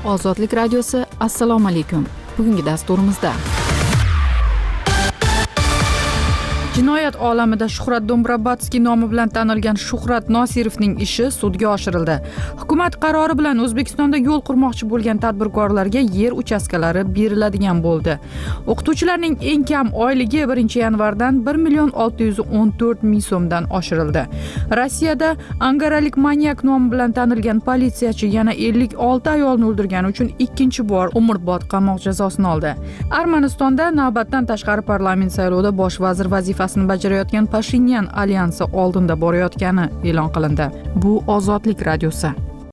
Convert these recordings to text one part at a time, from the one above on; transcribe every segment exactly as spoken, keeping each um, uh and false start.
Ozodlik radiosi. Assalomu alaykum. Bugungi dasturimizda jinoyat olamida Shuhrat Dombrobatskiy nomi bilan tanilgan Shuhrat Nosirovning ishi sudga oshirildi. Hukumat qarori bilan O'zbekistonda yo'l qurmoqchi bo'lgan tadbirkorlarga yer uchastkalari beriladigan bo'ldi. O'qituvchilarning eng kam oyligi birinchi yanvardan bir million olti yuz o'n to'rt ming so'mdan oshirildi. Rossiyada angaralik manyak nomi bilan tanilgan politsiyachi yana ellik olti ayolni o'ldirgani uchun ikkinchi bor umrbod qamoq jazosini oldi. Armanistonda navbatdan tashqari parlament saylovida bosh vazir vazifasini bajarayotgan Pashinyan alyansi oldinda borayotgani e'lon qilindi. Bu Ozodlik radiosi.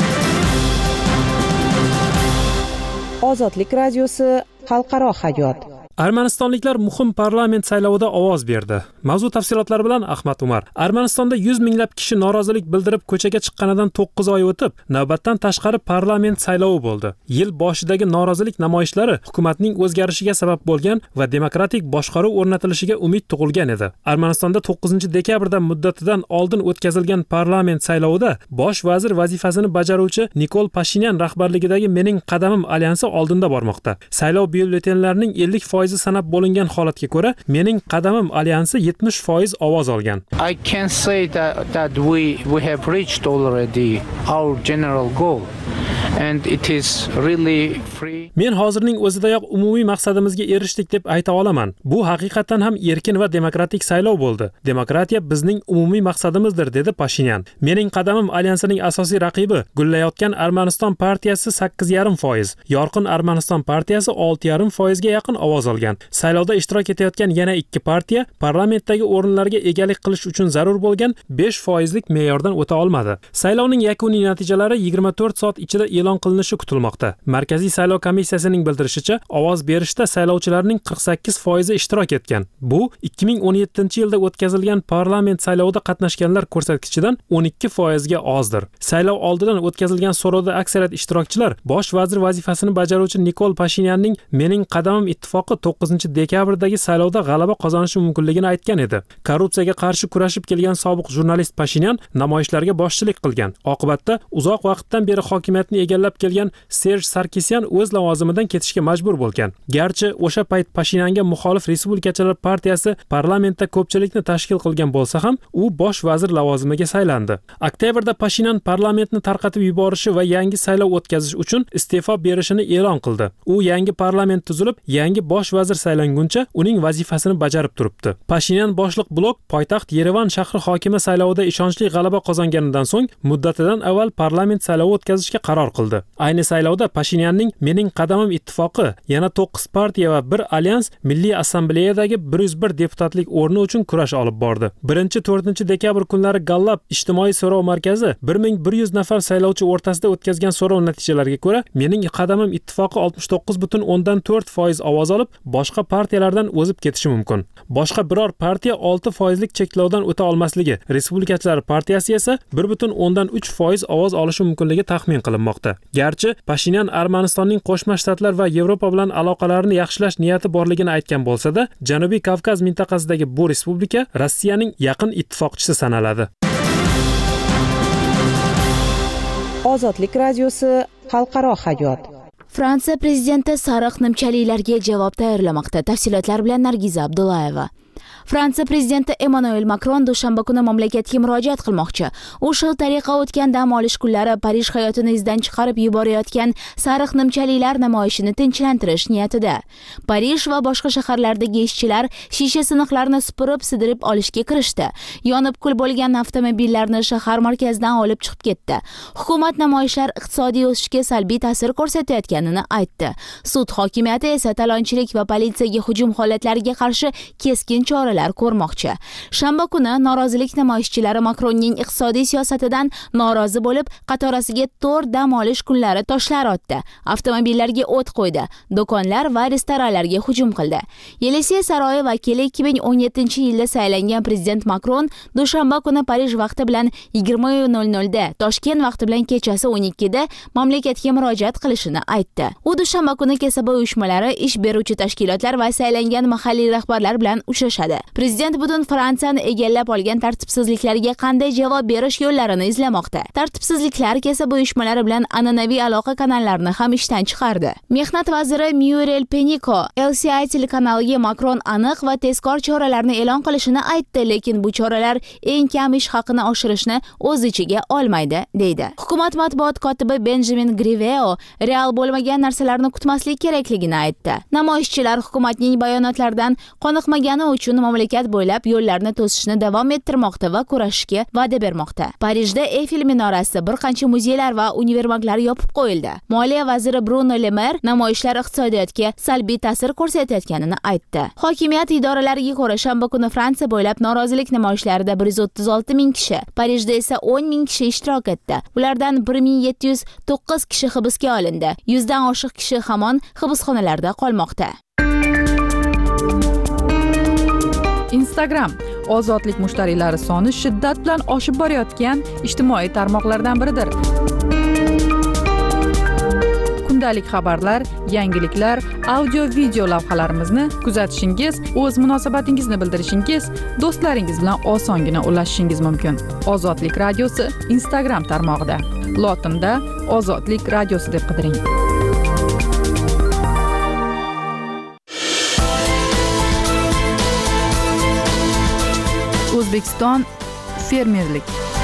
Ozodlik radiosi xalqaro hayot. Armanistonliklar muhim parlament saylovida ovoz berdi. Mavzu tafsilotlari bilan Ahmad Umar. Armanistonda yuz minglab kishi norozilik bildirib ko'chaga chiqqanidan to'qqiz oy o'tib, navbatdan tashqari parlament saylovi bo'ldi. Yil boshidagi norozilik namoyishlari hukumatning o'zgarishiga sabab bo'lgan va demokratik boshqaruv o'rnatilishiga umid tug'ilgan edi. Armanistonda to'qqizinchi dekabrda muddatidan oldin o'tkazilgan parlament saylovida bosh vazir vazifasini bajaruvchi Nikol Pashinyan rahbarligidagi Mening qadamim alyansi oldinda bormoqda. Saylov byulletenlarining ellik foiz sanab bo'lingan holatga ko'ra, Mening qadamim alyansi yetmish foiz ovoz olgan. I can say that that we we have reached already our general goal and it is really free. Men hozirning o'zidayoq umumiy maqsadimizga erishdik deb ayta olaman. Bu haqiqatan ham erkin va demokratik saylov bo'ldi. Demokratiya bizning umumiy maqsadimizdir, dedi Pashinyan. Mening qadamim alyansining asosiy raqibi Gullayotgan Armaniston partiyasi sakkiz yarim foiz, Yorqin Armaniston partiyasi olti yarim foizga yaqin ovoz olgan. Saylovda ishtirok etayotgan yana ikki partiya parlamentdagi o'rinlarga egalik qilish uchun zarur bo'lgan besh foizlik me'yordan o'ta olmadi. Saylovning yakuniy natijalari yigirma to'rt soat ichida e'lon qilinishi kutilmoqda. Markaziy saylov komissiyasining bildirishicha, ovoz berishda saylovchilarning qirq sakkiz foizi ishtirok etgan. Bu ikki ming o'n yettinchi yilda o'tkazilgan parlament saylovida qatnashganlar ko'rsatkichidan o'n ikki foizga ozdir. Saylov oldidan o'tkazilgan so'rovda aksariyat ishtirokchilar bosh vazir vazifasini bajaruvchi Nikol Pashinyanning Mening qadamim ittifoqi to'qqizinchi dekabrdagi saylovda g'alaba qozonishi mumkinligini aytgan edi. Korrupsiyaga qarshi kurashib kelgan sobiq jurnalist Pashinyan namoyishlarga boshchilik qilgan. Oqibatda uzoq vaqtdan beri hokimiyatni egallab kelgan Serj Sarkisyan o'z lavozimidan ketishga majbur bo'lgan. Garchi o'sha payt Pashinyanga muxolif Respublikachilar partiyasi parlamentda ko'pchilikni tashkil qilgan bo'lsa ham, u bosh vazir lavozimiga saylandi. Oktyabrda Pashinyan parlamentni tarqatib yuborishi va yangi saylov o'tkazish uchun iste'fo berishini e'lon qildi. U yangi parlament tuzilib, yangi bosh vazir saylanguncha uning vazifasini bajarib turibdi. Pashinyan boshliq blok poytaxt Yerevan shahri hokimi saylovida ishonchli g'alaba qozonganidan so'ng muddatidan avval parlament saylovi o'tkazishga qaror qildi. Ayni saylovda Pashinyanning Mening qadamim ittifoqi yana to'qqiz partiya va bir alyans Milliy assambleyadagi bir yuz bir deputatlik o'rni uchun kurash olib bordi. birinchi to'rtinchi dekabr kunlari Gallab ijtimoiy so'rov markazi bir ming bir yuz nafar saylovchi o'rtasida o'tkazgan so'rov natijalariga ko'ra, Mening qadamim ittifoqi oltmish to'qqiz butun o'ndan to'rt foiz ovoz olib, boshqa partiyalardan o'zib ketishi mumkin. Boshqa biror partiya olti foizlik cheklovdan o'ta olmasligi, Respublikachilar partiyasi esa bir butun o'ndan uch foiz ovoz olishi mumkinligi taxmin qilinmoqda. Garchi Pashinyan Armanistonning Qo'shma Shtatlar va Yevropa bilan aloqalarini yaxshilash niyati borligini aytgan bo'lsa-da, Janubiy Kavkaz mintaqasidagi bu respublika Rossiyaning yaqin ittifoqchisi sanaladi. Ozodlik radiosi xalqaro hayot. Fransiya prezidenti sariq nimchaliklarga javob tayyorlamoqda. Tafsilotlar bilan Nargiza Abdullayeva. Fransiya prezidenti Emmanuel Macron dushanba kuni mamlakatga murojaat qilmoqchi. U shu tariqa o'tgan dam olish kunlari Parij hayotini izdan chiqarib yuborayotgan sariq nimchaliklar namoyishini tinchlantirish niyatida. Parij va boshqa shaharlardagi ishchilar shisha siniqlarni supurib, sidirib olishga kirishdi. Yonib kul bo'lgan avtomobillarni shahar markazidan olib chiqib ketdi. Hukumat namoyishlar iqtisodiy o'sishga salbiy ta'sir ko'rsatayotganini aytdi. Sud hokimiyati esa talonchilik va politsiyaga hujum holatlariga qarshi keskin choralar ko'rmoqchi. Shanba kuni norozilik namoyishchilari Makronning iqtisodiy siyosatidan norozi bo'lib, qatorasiga to'rt dam olish kunlari toshlar otdi, avtomobillarga o't qo'ydi, do'konlar va restoranlarga hujum qildi. Yelisiya saroyi vakili ikki ming o'n yettinchi yilda saylangan prezident Makron dushanba kuni Parij vaqti bilan yigirma nol nol da, Toshkent vaqti bilan kechasi o'n ikkida mamlakatga murojaat qilishini aytdi. U dushanba kuni kasaba uyushmalari, ish beruvchi tashkilotlar va saylangan mahalliy rahbarlar bilan uchrashadi. so'rashadi. Prezident butun Fransiyani egallab olgan tartibsizliklarga qanday javob berish yo'llarini izlamoqda. Tartibsizliklar kasaba uyushmalari bilan an'anaviy aloqa kanallarini ham ishdan chiqardi. Mehnat vaziri Muriel Pénicaud L C I telekanaliga Makron aniq va tezkor choralarni e'lon qilishini aytdi, lekin bu choralar eng kam ish haqini oshirishni o'z ichiga olmaydi, deydi. Hukumat matbuot kotibi Benjamin Griveo real bo'lmagan narsalarni kutmaslik kerakligini aytdi. Namoyishchilar hukumatning bayonotlaridan qoniqmagani uchun mamlakat bo'ylab yo'llarni to'sishni davom ettirmoqda va kurashishga va'da bermoqda. Parijda Eyfel minorasi, bir qancha muzeylar va univermaglar yopib qo'yildi. Moliya vaziri Bruno Le Maire namoyishlar iqtisodiyotga salbiy ta'sir ko'rsatayotganini aytdi. Hokimiyat idoralariga ko'ra, shanba kuni Fransiya bo'ylab norozilik namoyishlarida bir yuz o'ttiz olti ming kishi, Parijda esa o'n ming kishi ishtirok etdi. Ulardan bir ming yetti yuz to'qqiz kishi hibsga olindi. yuzdan oshiq kishi hamon hibsxonalarda qolmoqda. Instagram ozodlik mushtariylari soni shiddat bilan oshib borayotgan ijtimoiy tarmoqlardan biridir. Kundalik xabarlar, yangiliklar, audio-video lavhalarimizni kuzatishingiz, o'z munosabatingizni bildirishingiz, do'stlaringiz bilan osongina ulashishingiz mumkin. Ozodlik radiosi Instagram tarmog'ida. Lotinda Ozodlik radiosi deb qidiring. O'zbekiston fermerlik.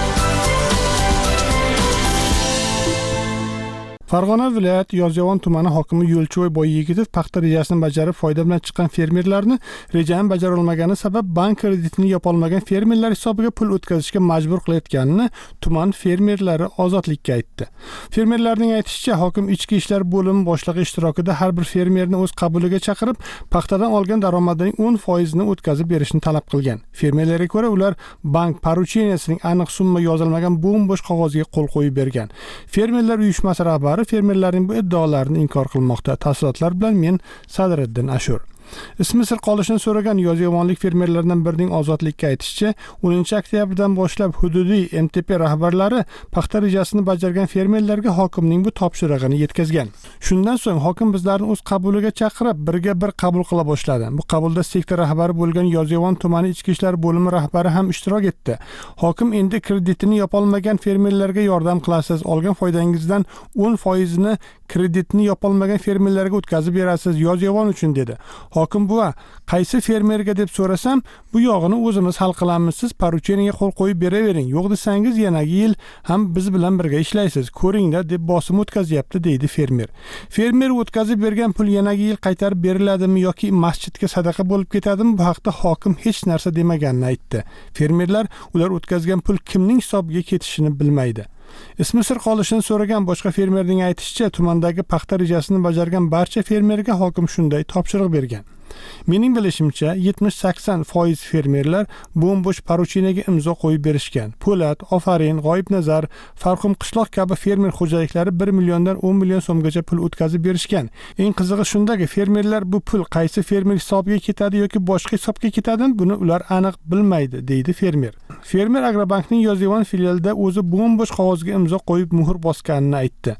Farg'ona viloyati Yozyovon tumani hokimi Yo'lchiboy Boyyigitov paxta rejasini bajarib foyda bilan chiqqan fermerlarni rejani bajara olmagani sabab bank kreditini yopolmagan fermerlar hisobiga pul o'tkazishga majbur qilayotganini tuman fermerlari Ozodlikka aytdi. Fermerlarning aytishicha, hokim ichki ishlar bo'limi boshlig'i ishtirokida har bir fermerni o'z qabuliga chaqirib, paxtadan olgan daromadining o'n foizini o'tkazib berishni talab qilgan. Fermerlarga ko'ra, ular bank porucheniyasining aniq summa yozilmagan bo'm-bo'sh qog'ozga qo'l qo'yib bergan. Fermerlar uyushmasi rahbari fermerlarning bu iddaolarini inkor qilmoqda. Tafsilotlar bilan men Sadriddin Ashur. Ismi sir qolishini so'ragan yozyovonlik fermerlardan birining Ozodlikka aytishicha, o'ninchi oktyabrdan boshlab hududiy M T P rahbarlari paxta rejasini bajargan fermerlarga hokimning bu topshirig'ini yetkazgan. Shundan so'ng hokim bizlarni o'z qabuliga chaqirib, birga bir qabul qila boshladi. Bu qabulda sektor rahbari bo'lgan Yozyovon tumani ichki ishlar bo'limi rahbari ham ishtirok etdi. Hokim endi kreditini yopolmagan fermerlarga yordam qilasiz, olgan foydangizdan o'n foizini kreditni yopolmagan fermerlarga o'tkazib berasiz, Yozyovon uchun dedi. Hokim buva, qaysi fermerga deb so'rasam, bu yog'ini o'zimiz hal qilamiz, siz porucheniyaga qo'l qo'yib beravering, yo'q desangiz yanagi yil ham biz bilan birga ishlaysiz, ko'ringlar deb bosim o'tkazyapti, deydi fermer. Fermer o'tkazib bergan pul yanagi yil qaytarib beriladimi yoki masjidga sadaqa bo'lib ketadimi, bu haqda hokim hech narsa demaganini aytdi. Fermerlar ular o'tkazgan pul kimning hisobiga ketishini bilmaydi. Ismi sir qolishini so'ragan boshqa fermerning aytishicha, tumandagi paxta rejasini bajargan barcha fermerga hokim shunday topshiriq bergan. Mening bilishimcha, yetmish sakson foiz fermerlar bo'm-bo'sh porucheniyaga imzo qo'yib berishgan. Po'lat, Ofarin, G'oyibnazar, Farqum qishloq kabi fermer xo'jaliklari bir milliondan o'n million so'mgacha pul o'tkazib berishgan. Eng qizig'i shundaki, fermerlar bu pul qaysi fermer hisobiga ketadi yoki boshqa hisobga ketadimi, buni ular aniq bilmaydi, deydi fermer. Fermer Agrobankning Yozyovon filialida o'zi bo'm-bo'sh qog'ozga imzo qo'yib muhr bosganini aytdi.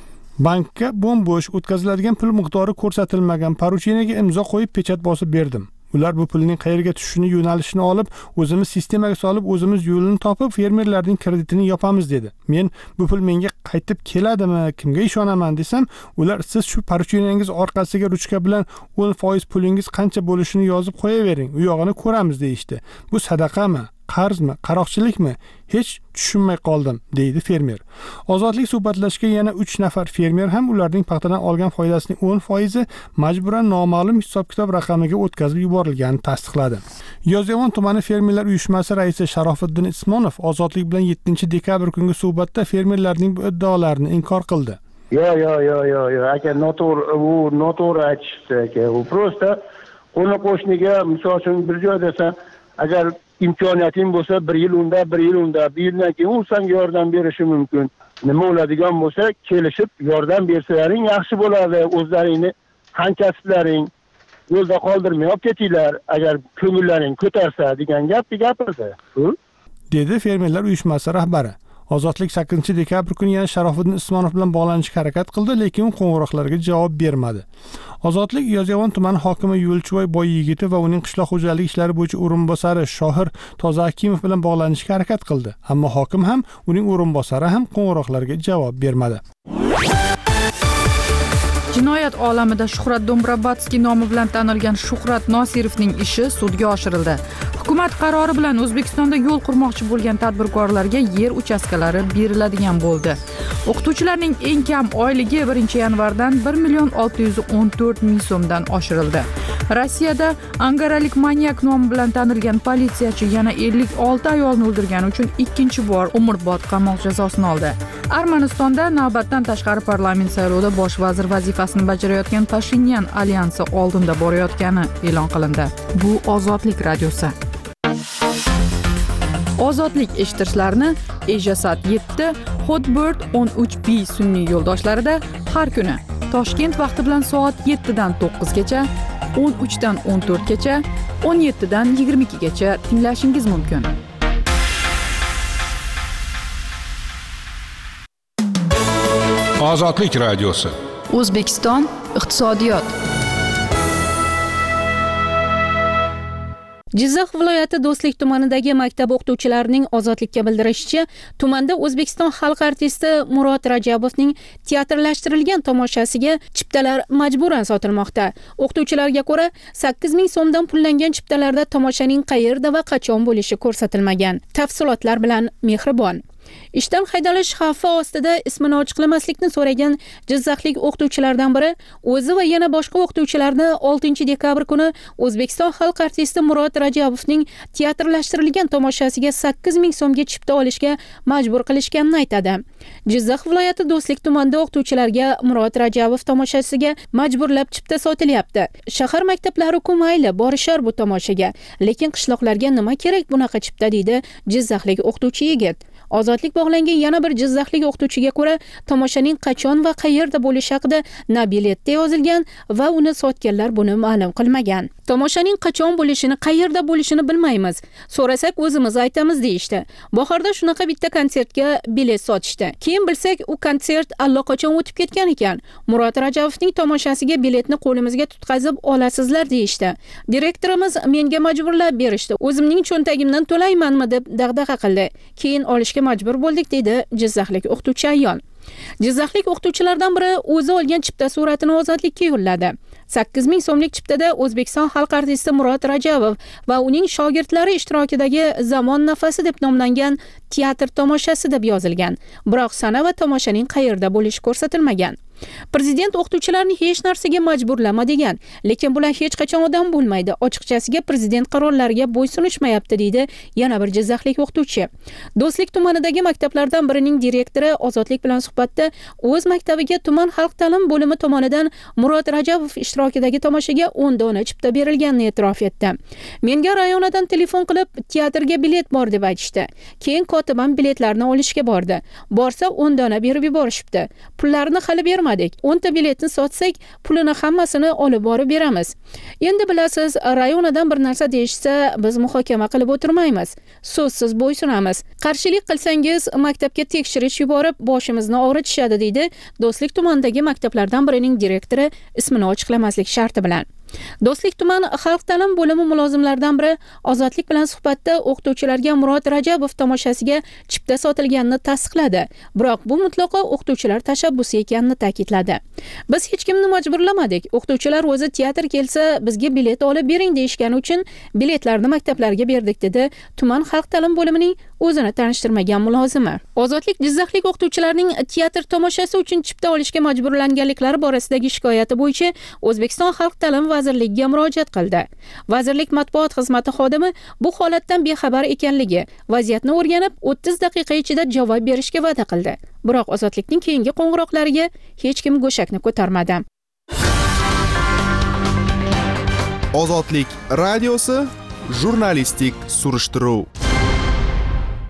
Bankka bo'm-bo'sh o'tkaziladigan pul miqdori ko'rsatilmagan porucheniyaga imzo qo'yib pechat bosib berdim. Ular bu pulning qayerga tushishini, yo'nalishini olib, o'zimiz sistemaga solib, o'zimiz yo'lini topib, fermerlarning kreditini yopamiz dedi. Men bu pul menga qaytib keladimi, kimga ishonaman desam, ular siz shu porucheniyangiz orqasiga ruchka bilan o'n foiz pulingiz qancha bo'lishini yozib qo'yavering, u yog'ini ko'ramiz deyishdi. Bu sadaqami, qarzmi, qaroqchilikmi? Hech tushunmay qoldim, deydi fermer. Ozodlik suhbatlashgan yana uch nafar fermer ham ularning paxtadan olgan foydasining o'n foizi majburan noma'lum hisob-kitob raqamiga o'tkazib yuborilganini tasdiqladi. Yozyovon tumani fermerlar uyushmasi raisi Sharofiddin Ismonov Ozodlik bilan yettinchi dekabr kungi suhbatda fermerlarning bu iddaolarini inkor qildi. Yo, yo, yo, yo, yo, aka noto'g'ri, u noto'g'ri aytishdi aka. U prosta qo'ni qo'shniga, misol uchun bir joyda agar imkoniyating bo'lsa, bir yil unda, bir yil unda, bir yildan keyin u senga yordam berishi mumkin. Nima bo'ladigan bo'lsa, kelishib yordam bersalaring yaxshi bo'ladi. O'zlaringni hamkasblaring yo'lda qoldirmay olib ketinglar, agar ko'ngillaring ko'tarsa degan gapni gapirdi. Dedi fermerlar uyushmasi rahbari. Ozodlik sakkizinchi dekabr kuni yana Sharofiddin Usmonov bilan bog'lanishga harakat qildi, lekin u qo'ng'iroqlarga javob bermadi. Ozodlik Yozyovon tumani hokimi Yo'lchiboy Boyyigitov va uning qishloq xo'jaligi ishlari bo'yicha o'rinbosari Shohir Tozakimov bilan bog'lanishga harakat qildi, ammo hokim ham, uning o'rinbosari ham qo'ng'iroqlarga javob bermadi. Jinoyat olamida Shuhrat Dombrobodskiy nomi bilan tanilgan Shuhrat Nosirovning ishi sudga oshirildi. Hukumat qarori bilan O'zbekistonda yo'l qurmoqchi bo'lgan tadbirkorlarga yer uchastkalari beriladigan bo'ldi. O'qituvchilarning eng kam oyligi birinchi yanvardan bir million olti yuz o'n to'rt ming so'mdan oshirildi. Rossiyada angaralik manyak nomi bilan tanilgan politsiyachi yana ellik olti ayolni o'ldirgani uchun ikkinchi bor umrbod qamoq jazosini oldi. Armanistonda navbatdan tashqari parlament saylovida bosh vazir vazifasini bajarayotgan Pashinyan alyansi oldinda borayotgani e'lon qilindi. Bu Ozodlik radiosi. Ozodlik eshittirishlarni Ejasat yetti, Hotbird o'n uch B sun'iy yo'ldoshlarida har kuni Toshkent vaqti bilan soat yettidan to'qqizgacha, o'n uchdan o'n to'rtgacha, o'n yettidan yigirma ikkigacha tinglashingiz mumkin. Ozodlik radiosi. O'zbekiston iqtisodiyot. Jizzax viloyati Do'stlik tumanidagi maktab o'qituvchilarining ozodlikka bildirishicha, tumanda O'zbekiston xalq artisti Murod Rajabovning teatrlashtirilgan tomoshasiga chiptalar majburan sotilmoqda. O'qituvchilarga ko'ra, sakkiz ming so'mdan pullangan chiptalarda tomoshaning qayerda va qachon bo'lishi ko'rsatilmagan. Tafsilotlar bilan Mehribon. Ishdan haydalish xavfi ostida ismini ochiqlamaslikni so'ragan jizzaxlik o'qituvchilardan biri o'zi va yana boshqa o'qituvchilarni oltinchi dekabr kuni O'zbekiston xalq artisti Murod Rajabovning teatrlashtirilgan tomoshasiga sakkiz ming so'mga chipta olishga majbur qilishganini aytadi. Jizzax viloyati Do'stlik tumanida o'qituvchilarga Murod Rajabov tomoshasiga majburlab chipta sotilyapti. Shahar maktablari-ku mayli borishar bu tomoshaga, lekin qishloqlarga nima kerak bunaqa chipta, deydi jizzaxlik o'qituvchi yigit. Ozodlik bog'langan yana bir jizzaxlik o'qituvchiga ko'ra, tomoshaning qachon va qayerda bo'lishi haqida na biletda yozilgan va uni sotganlar buni ma'lum qilmagan. Tomoshaning qachon bo'lishini, qayerda bo'lishini bilmaymiz. So'rasak o'zimiz aytamiz deyishdi. Bahorda shunaqa bitta konsertga bilet sotishdi. Keyin bilsak, u konsert allaqachon o'tib ketgan ekan. Murod Rajabovning tomoshasiga biletni qo'limizga tutqazib olasizlar deyishdi. Direktorimiz menga majburlab berishdi. O'zimning cho'ntagimdan to'laymanmi deb dag'dag'a qildi. Keyin olishga majbur bo'ldik, dedi jizzaxlik o'qituvchi ayol. Jizzaxlik o'qituvchilardan biri o'zi olgan chipta suratini Ozodlikka yo'lladi. sakkiz ming so'mlik chiptada O'zbekiston xalq artisti Murod Rajabov va uning shogirdlari ishtirokidagi Zamon nafasi deb nomlangan teatr tomoshasi deb yozilgan. Biroq sana va tomoshaning qayerda bo'lishi ko'rsatilmagan. Prezident o'qituvchilarni hech narsaga majburlama degan, lekin bular hech qachon odam bo'lmaydi. Ochiqchasiga prezident qarorlariga bo'ysunishmayapti, deydi yana bir jizzaxlik o'qituvchi. Do'stlik tumanidagi maktablardan birining direktori Ozodlik bilan suhbatda o'z maktabiga tuman xalq ta'lim bo'limi tomonidan Murod Rajabov ishtirokidagi tomoshaga o'n dona chipta berilganini e'tirof etdi. Menga rayonadan telefon qilib, teatrga bilet bor deb aytishdi. Keyin kotibam biletlarni olishga bordi. Borsa o'n dona berib yuborishibdi. Pullarni hali bermadik. o'n ta biletni sotsak, pulini hammasini olib borib beramiz. Endi bilasiz, rayonadan bir narsa deyishsa, biz muhokama qilib o'tirmaymiz. So'zsiz bo'ysunamiz. Qarshilik qilsangiz, maktabga tekshirish yuborib, boshimizni og'ritishadi, deydi Do'stlik tumanidagi maktablardan birining direktori ismini ochiqlamaslik sharti bilan. Do'stlik tuman xalq ta'lim bo'limi mulozimlaridan biri Ozodlik bilan suhbatda o'qituvchilarga Murod Rajabov tomoshasiga chipta sotilganini tasdiqladi. Biroq bu mutlaqo o'qituvchilar tashabbusi ekanini ta'kidladi. Biz hech kimni majburlamadik. O'qituvchilar o'zi teatr kelsa, bizga bilet olib bering deyishgani uchun biletlarni maktablarga berdik, dedi tuman xalq ta'lim bo'limining o'zini tanishtirmagan mulozimi. Ozodlik jizzaxlik o'qituvchilarning teatr tomoshasi uchun chipta olishga majburlanganliklari borasidagi shikoyati bo'yicha O'zbekiston xalq ta'lim vazirligiga murojaat qildi. Vazirlik matbuot xizmati xodimi bu holatdan bexabar ekanligi, vaziyatni o'rganib o'ttiz daqiqa ichida javob berishga va'da qildi. Biroq Ozodlikning keyingi qo'ng'iroqlariga hech kim go'shakni ko'tarmadi. Ozodlik radiosi jurnalistik surishtiruv.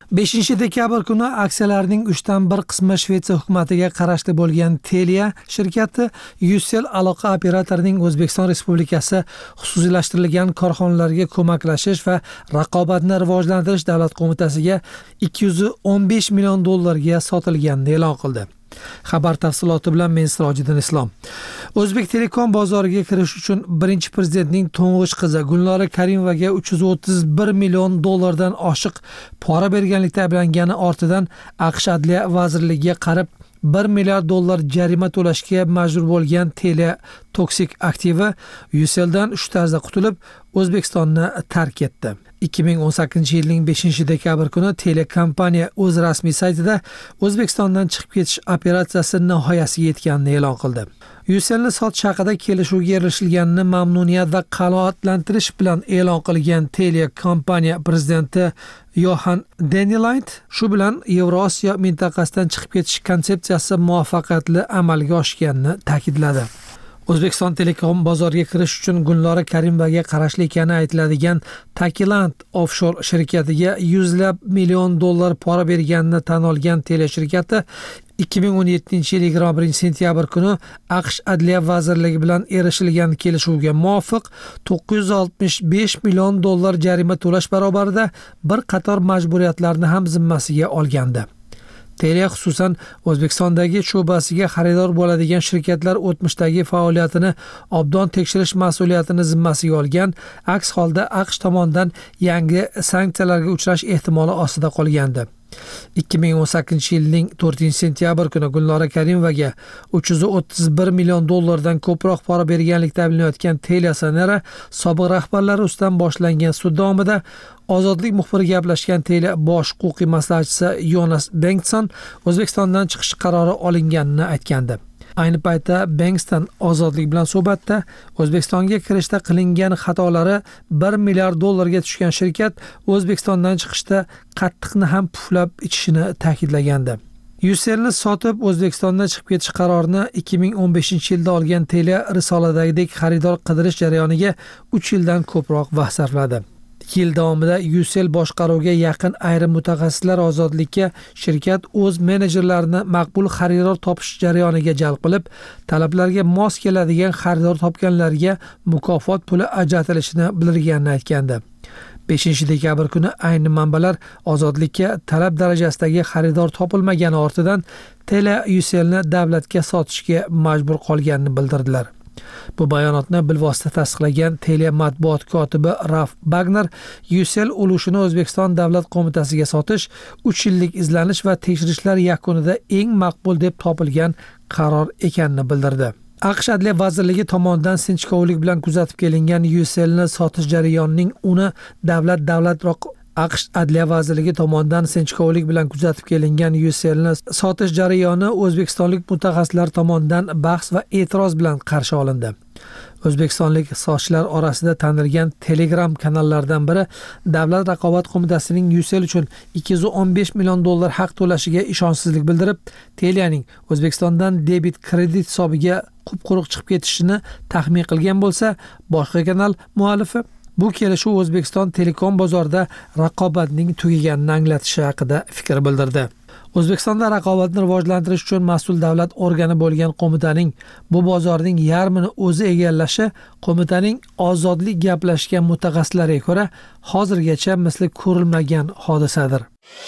beshinchi dekabr kuni aksiyalarning uchdan bir qismi Shvetsiya hukumatiga qarashli bo'lgan Telia shirkati Ucell aloqa operatorining O'zbekiston Respublikasi xususiylashtirilgan korxonalarga ko'maklashish va raqobatni rivojlantirish davlat qo'mitasiga ikki yuz o'n besh million dollarga sotilganini e'lon qildi. Xabar tafsiloti bilan men Sirojiddin Islom. O'zbek Telekom bozoriga kirish uchun birinchi prezidentning to'ng'ich qizi Gulnora Karimovaga uch yuz o'ttiz bir million dollardan oshiq pora berganlikda ayblangani ortidan AQSh Adliya vazirligiga qarib bir milliard dollar jarima to'lashga majbur bo'lgan Telia toksik aktivi Ucelldan shu tarzda qutulib O'zbekistonni tark etdi. ikki ming o'n sakkizinchi yilning beshinchi dekabr kuni Telia kompaniya o'z rasmiy saytida O'zbekistondan chiqib ketish operatsiyasi nihoyasiga yetganini e'lon qildi. Ucellni sotish haqida kelishuvga erishilganini mamnuniyat va qanoatlantirish bilan e'lon qilgan Telia kompaniya prezidenti Yohan Danilayt shu bilan Yevrosiyo mintaqasidan chiqib ketish konsepsiyasi muvaffaqiyatli amalga oshganini ta'kidladi. O'zbekiston Telekom bozoriga kirish uchun Gulnora Karimovaga qarashli ekani aytiladigan Takiland offshore shirkatiga yuzlab million dollar pora berganini tan olgan Telia shirkati ikki ming o'n yettinchi yil yigirma birinchi sentyabr kuni AQSh Adliya vazirligi bilan erishilgan kelishuvga muvofiq to'qqiz yuz oltmish besh million dollar jarima to'lash barobarida bir qator majburiyatlarni ham zimmasiga olgandi. Telia xususan O'zbekistondagi sho'basiga xaridor bo'ladigan shirkatlar o'tmishdagi faoliyatini obdon tekshirish mas'uliyatini zimmasiga olgan, aks holda AQSh tomonidan yangi sanksiyalarga uchrash ehtimoli ostida qolgandi. ikki ming o'n sakkizinchi yilning to'rtinchi sentyabr kuni Gulnora Karimovaga uch yuz o'ttiz bir million dollardan ko'proq pora berganlikda ayblanayotgan Telia Sonera sobiq rahbarlari ustidan boshlangan sud davomida Ozodlik muxbiri gaplashgan Telia bosh huquqiy maslahatchisi Jonas Bengtsson O'zbekistondan chiqish qarori olinganini aytgandi. Ayni paytda Bengtsson Ozodlik bilan suhbatda O'zbekistonga kirishda qilingan xatolari bir milliard dollarga tushgan shirkat O'zbekistondan chiqishda qattiqni ham puflab ichishini ta'kidlagandi. Ucellni sotib O'zbekistondan chiqib ketish qarorini ikki ming o'n beshinchi yilda olgan Telia risoladagidek xaridor qidirish jarayoniga uch yildan ko'proq vaqt sarfladi. Yil davomida Ucell boshqaruviga yaqin ayrim mutaxassislar ozodlikka shirkat o'z menejerlarini maqbul xaridor topish jarayoniga jalb qilib, talablarga mos keladigan xaridor topganlarga mukofot puli ajratilishini bildirganini aytgandi. beshinchi dekabr kuni ayni manbalar ozodlikka talab darajasidagi xaridor topilmagani ortidan Telia Ucellni davlatga sotishga majbur qolganini bildirdilar. Bu bayonotni bilvosita tasdiqlagan Telia matbuot kotibi Ralf Bagner Ucell ulushini O'zbekiston davlat qo'mitasiga sotish uch yillik izlanish va tekshirishlar yakunida eng maqbul deb topilgan qaror ekanini bildirdi. AQSh Adliya vazirligi tomonidan sinchkovlik bilan kuzatib kelingan Ucellni sotish jarayonining uni davlat davlatroq AQSh Adliya vazirligi tomonidan sinchkovlik bilan kuzatib kelingan Ucellni sotish jarayoni o'zbekistonlik mutaxassislar tomonidan bahs va e'tiroz bilan qarshi olindi. O'zbekistonlik sochlar orasida tanilgan Telegram kanallardan biri Davlat raqobat qo'mitasining Ucell uchun ikki yuz o'n besh million dollar haq to'lashiga ishonchsizlik bildirib, Telianing O'zbekistondan debit kredit hisobiga qup-quruq chiqib ketishini taxmin qilgan bo'lsa, boshqa kanal muallifi bu kelishuv O'zbekiston Telekom bozorida raqobatning tugaganini anglatishi haqida fikr bildirdi. O'zbekistonda raqobatni rivojlantirish uchun mas'ul davlat organi bo'lgan qo'mitaning bu bozorning yarmini o'zi egallashi qo'mitaning ozodlik gaplashgan mutaxassislariga ko'ra hozirgacha misli ko'rilmagan hodisadir.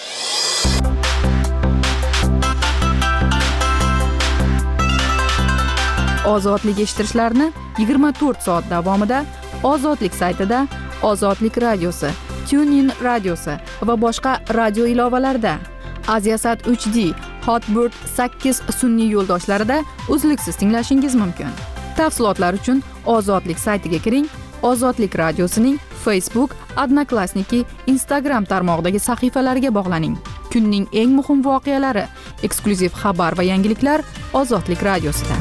Ozodlik eshittirishlarni yigirma to'rt soat davomida Ozodlik saytida, Ozodlik radiosi, TuneIn radiosi va boshqa radio ilovalarida, Aziasat uch D, Hotbird sakkiz sun'iy yo'ldoshlarida uzluksiz tinglashingiz mumkin. Tafsilotlar uchun Ozodlik saytiga kiring, Ozodlik radiosining Facebook, Odnoklassniki, Instagram tarmog'idagi sahifalariga bog'laning. Kunning eng muhim voqealari, eksklyuziv xabar va yangiliklar Ozodlik radiosida.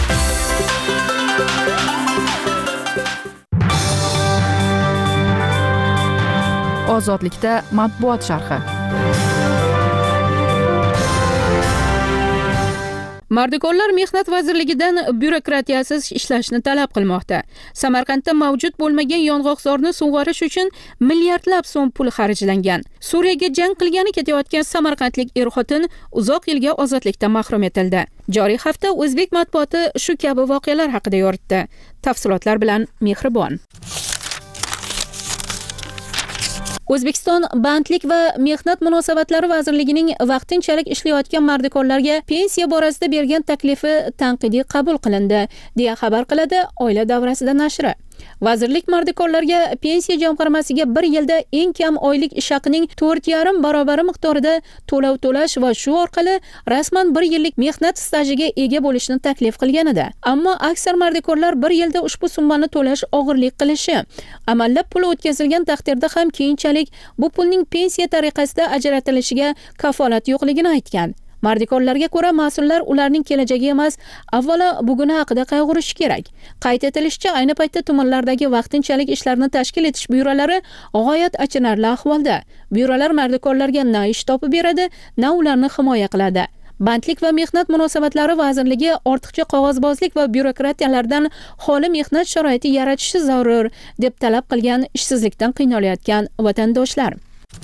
Ozodlikda matbuot sharhi. Mardikorlar Mehnat vazirligidan byurokratiyasiz ishlashni talab qilmoqda. Samarqandda mavjud bo'lmagan yong'oqzorni sug'orish uchun milliardlab so'm pul xarjlangan. Suriyaga jang qilgani ketayotgan samarqandlik er-xotin uzoq yilga ozodlikdan mahrum etildi. Joriy hafta o'zbek matbuoti shu kabi voqealar haqida yoritdi. Tafsilotlar bilan Mehribon. O'zbekiston Bandlik va Mehnat munosabatlari vazirligining vaqtinchalik ishlayotgan mardikorlarga pensiya borasida bergan taklifi tanqidiy qabul qilindi, deya xabar qiladi Oila davrasida nashri. Vazirlik mardikorlarga pensiya jamg'armasiga bir yilda eng kam oylik ish haqining to'rt yarim barobar miqdorida to'lov to'lash va shu orqali rasman bir yillik mehnat stajiga ega bo'lishni taklif qilgan edi. Ammo aksar mardikorlar bir yilda ushbu summani to'lash og'irlik qilishi, amallab pul o'tkazilgan taqdirda ham keyinchalik bu pulning pensiya tariqasida ajratilishiga kafolat yo'qligini aytgan. Mardikorlarga ko'ra, mas'ullar ularning kelajagi emas, avvalo buguni haqida qayg'urishi kerak. Qayd etilishicha, ayni paytda tumanlardagi vaqtinchalik ishlarni tashkil etish byurolari g'oyat achinarli ahvolda. Byurolar mardikorlarga na ish topib beradi, na ularni himoya qiladi. Bandlik va Mehnat munosabatlari vazirligi ortiqcha qog'ozbozlik va byurokratiyalardan xoli mehnat sharoiti yaratishi zarur, deb talab qilgan ishsizlikdan qiynalayotgan vatandoshlar.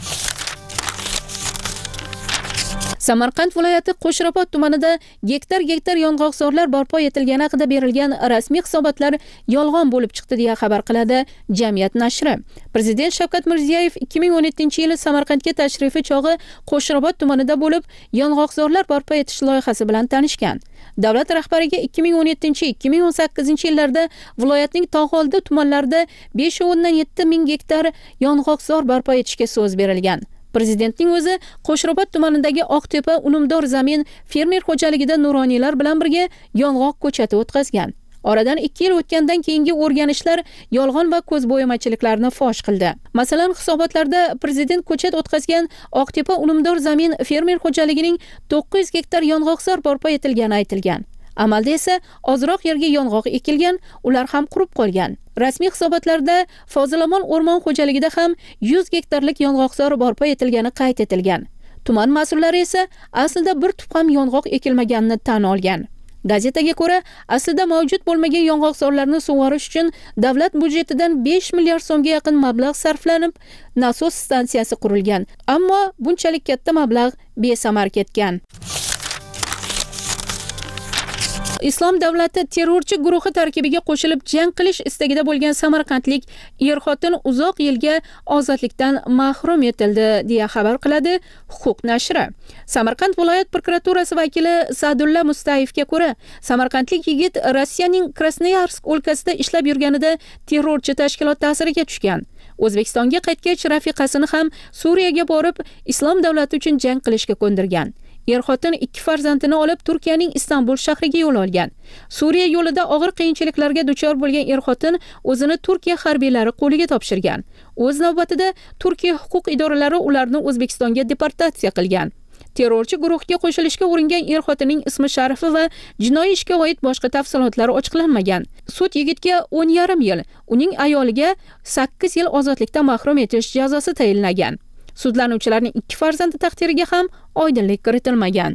Samarqand viloyati Qo'shrabot tumanida gektar-gektar yong'oqzorlar barpo etilgani haqida berilgan rasmiy hisobotlar yolg'on bo'lib chiqdi, deya xabar qiladi Jamiyat nashri. Prezident Shavkat Mirziyoyev ikki ming o'n yettinchi yili Samarqandga tashrifi chog'i Qo'shrabot tumanida bo'lib, yong'oqzorlar barpo etish loyihasi bilan tanishgan. Davlat rahbariga ikki ming o'n yettinchi ikki ming o'n sakkizinchi yillarda viloyatning tog'oldi tumanlarida besh o'ndan yetti ming gektar yong'oqzor barpo etishga so'z berilgan. Prezidentning o'zi Qo'shrabot tumanidagi Oqtepa unumdor zamin fermer xo'jaligida nuroniylar bilan birga yong'oq ko'chati o'tkazgan. Oradan ikki yil o'tgandan keyingi o'rganishlar yolg'on va ko'zbo'yamachiliklarni fosh qildi. Masalan, hisobotlarda prezident ko'chat o'tkazgan Oqtepa unumdor zamin fermer xo'jaligining to'qqiz yuz gektar yong'oqzor barpo etilgani aytilgan. Amalda esa ozroq yerga yong'oq ekilgan, ular ham qurib qolgan. Rasmiy hisobotlarda Fozilamon o'rmon xo'jaligida ham yuz gektarlik yong'oqzor barpo etilgani qayd etilgan. Tuman mas'ullari esa aslida bir tup ham yong'oq ekilmaganini tan olgan. Gazetaga ko'ra, aslida mavjud bo'lmagan yong'oqzorlarni sug'orish uchun davlat budjetidan besh milliard so'mga yaqin mablag' sarflanib, nasos stansiyasi qurilgan. Ammo bunchalik katta mablag' besamar ketgan. Islom davlati terrorchi guruhi tarkibiga qo'shilib jang qilish istagida bo'lgan samarqandlik er-xotin uzoq yilga ozodlikdan mahrum etildi, deya xabar qiladi Huquq nashri. Samarqand viloyat prokuraturasi vakili Sa'dulla Mustayevga ko'ra, samarqandlik yigit Rossiyaning Krasnoyarsk o'lkasida ishlab yurganida terrorchi tashkilot ta'siriga tushgan. O'zbekistonga qaytgach, rafiqasini ham Suriyaga borib, Islom davlati uchun jang qilishga ko'ndirgan. Er-xotin ikki farzandini olib Turkiyaning Istanbul shahriga yo'l olgan. Suriya yo'lida og'ir qiyinchiliklarga duchor bo'lgan er-xotin o'zini Turkiya harbiylari qo'liga topshirgan. O'z navbatida Turkiya huquq idoralari ularni O'zbekistonga deportatsiya qilgan. Terrorchi guruhga qo'shilishga uringan er-xotinning ismi sharifi va jinoiy ishga oid boshqa tafsilotlar ochiqlanmagan. Sud yigitga o'n yarim yil, uning ayoliga sakkiz yil ozodlikdan mahrum etish jazosi tayinlagan. Sudlanuvchilarning ikki farzandi taqdiriga ham oydinlik kiritilmagan.